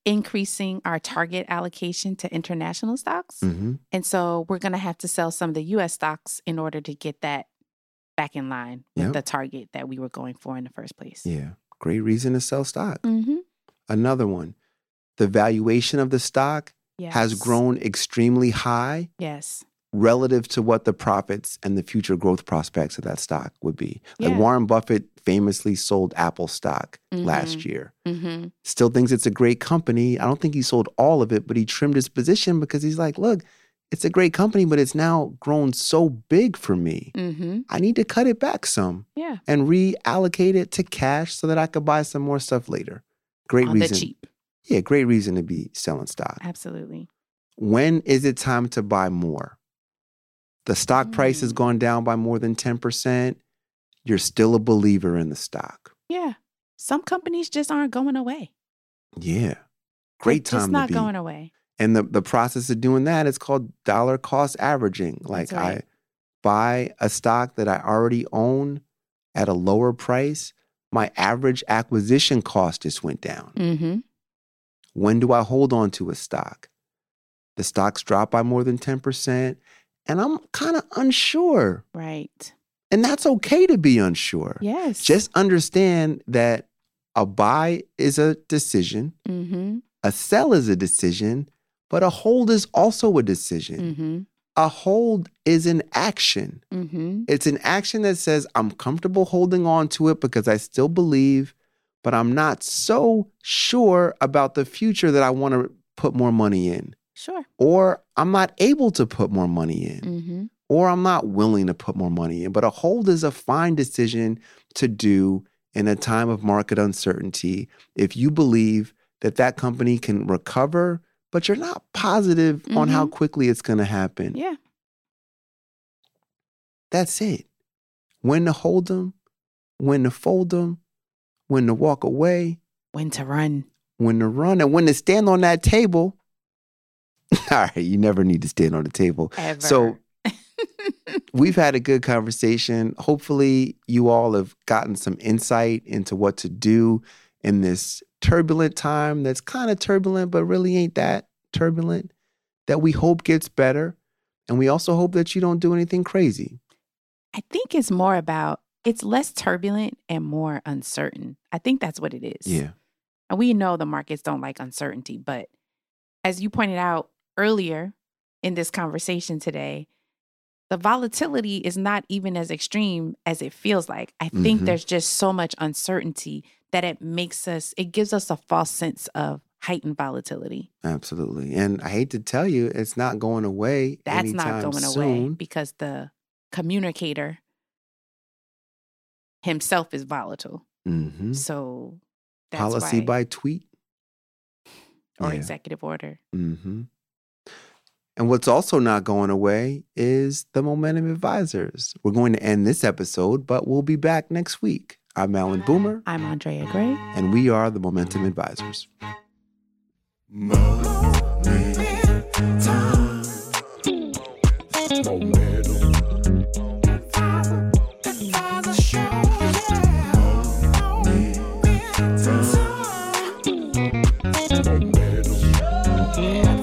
increasing our target allocation to international stocks. Mm-hmm. And so we're going to have to sell some of the U S stocks in order to get that back in line with Yep. the target that we were going for in the first place. Yeah. Great reason to sell stock. Mm-hmm. Another one. The valuation of the stock Yes. has grown extremely high Yes. relative to what the profits and the future growth prospects of that stock would be. Like Yeah. Warren Buffett famously sold Apple stock last Mhm. year. Mm-hmm. Still thinks it's a great company. I don't think he sold all of it, but he trimmed his position because he's like, look, it's a great company, but it's now grown so big for me. Mm-hmm. I need to cut it back some Yeah. and reallocate it to cash so that I could buy some more stuff later. Great On reason. the cheap. Yeah, great reason to be selling stock. Absolutely. When is it time to buy more? The stock price has Mm. gone down by more than ten percent. You're still a believer in the stock. Yeah. Some companies just aren't going away. Yeah. Great They're just time not to be. going away. And the, the process of doing that is called dollar cost averaging. Like That's right. I buy a stock that I already own at a lower price. My average acquisition cost just went down. Mm-hmm. When do I hold on to a stock? The stock's dropped by more than ten percent, and I'm kind of unsure. Right. And that's okay to be unsure. Yes. Just understand that a buy is a decision, Mm-hmm. a sell is a decision, but a hold is also a decision. Mm-hmm. A hold is an action. Mm-hmm. It's an action that says, I'm comfortable holding on to it because I still believe, but I'm not so sure about the future that I want to put more money in. Sure. Or I'm not able to put more money in. Mm-hmm. Or I'm not willing to put more money in. But a hold is a fine decision to do in a time of market uncertainty if you believe that that company can recover, but you're not positive on how quickly it's going to happen. Yeah. That's it. When to hold them, when to fold them, when to walk away, When to run. when to run, and when to stand on that table. All right, you never need to stand on the table. Ever. So we've had a good conversation. Hopefully, you all have gotten some insight into what to do in this turbulent time that's kind of turbulent, but really ain't that turbulent, that we hope gets better. And we also hope that you don't do anything crazy. I think it's more about, it's less turbulent and more uncertain. I think that's what it is. Yeah. And we know the markets don't like uncertainty, but as you pointed out earlier in this conversation today, the volatility is not even as extreme as it feels like. I think Mhm. there's just so much uncertainty that it makes us, it gives us a false sense of heightened volatility. Absolutely. And I hate to tell you, it's not going away. That's not anytime going away soon. because the communicator himself is volatile. Mhm. So that's Policy why, by tweet. or Yeah. executive order. hmm And what's also not going away is the Momentum Advisors. We're going to end this episode, but we'll be back next week. I'm Alan Boomer, I'm Andrea Gray. and we are the Momentum Advisors. Yeah.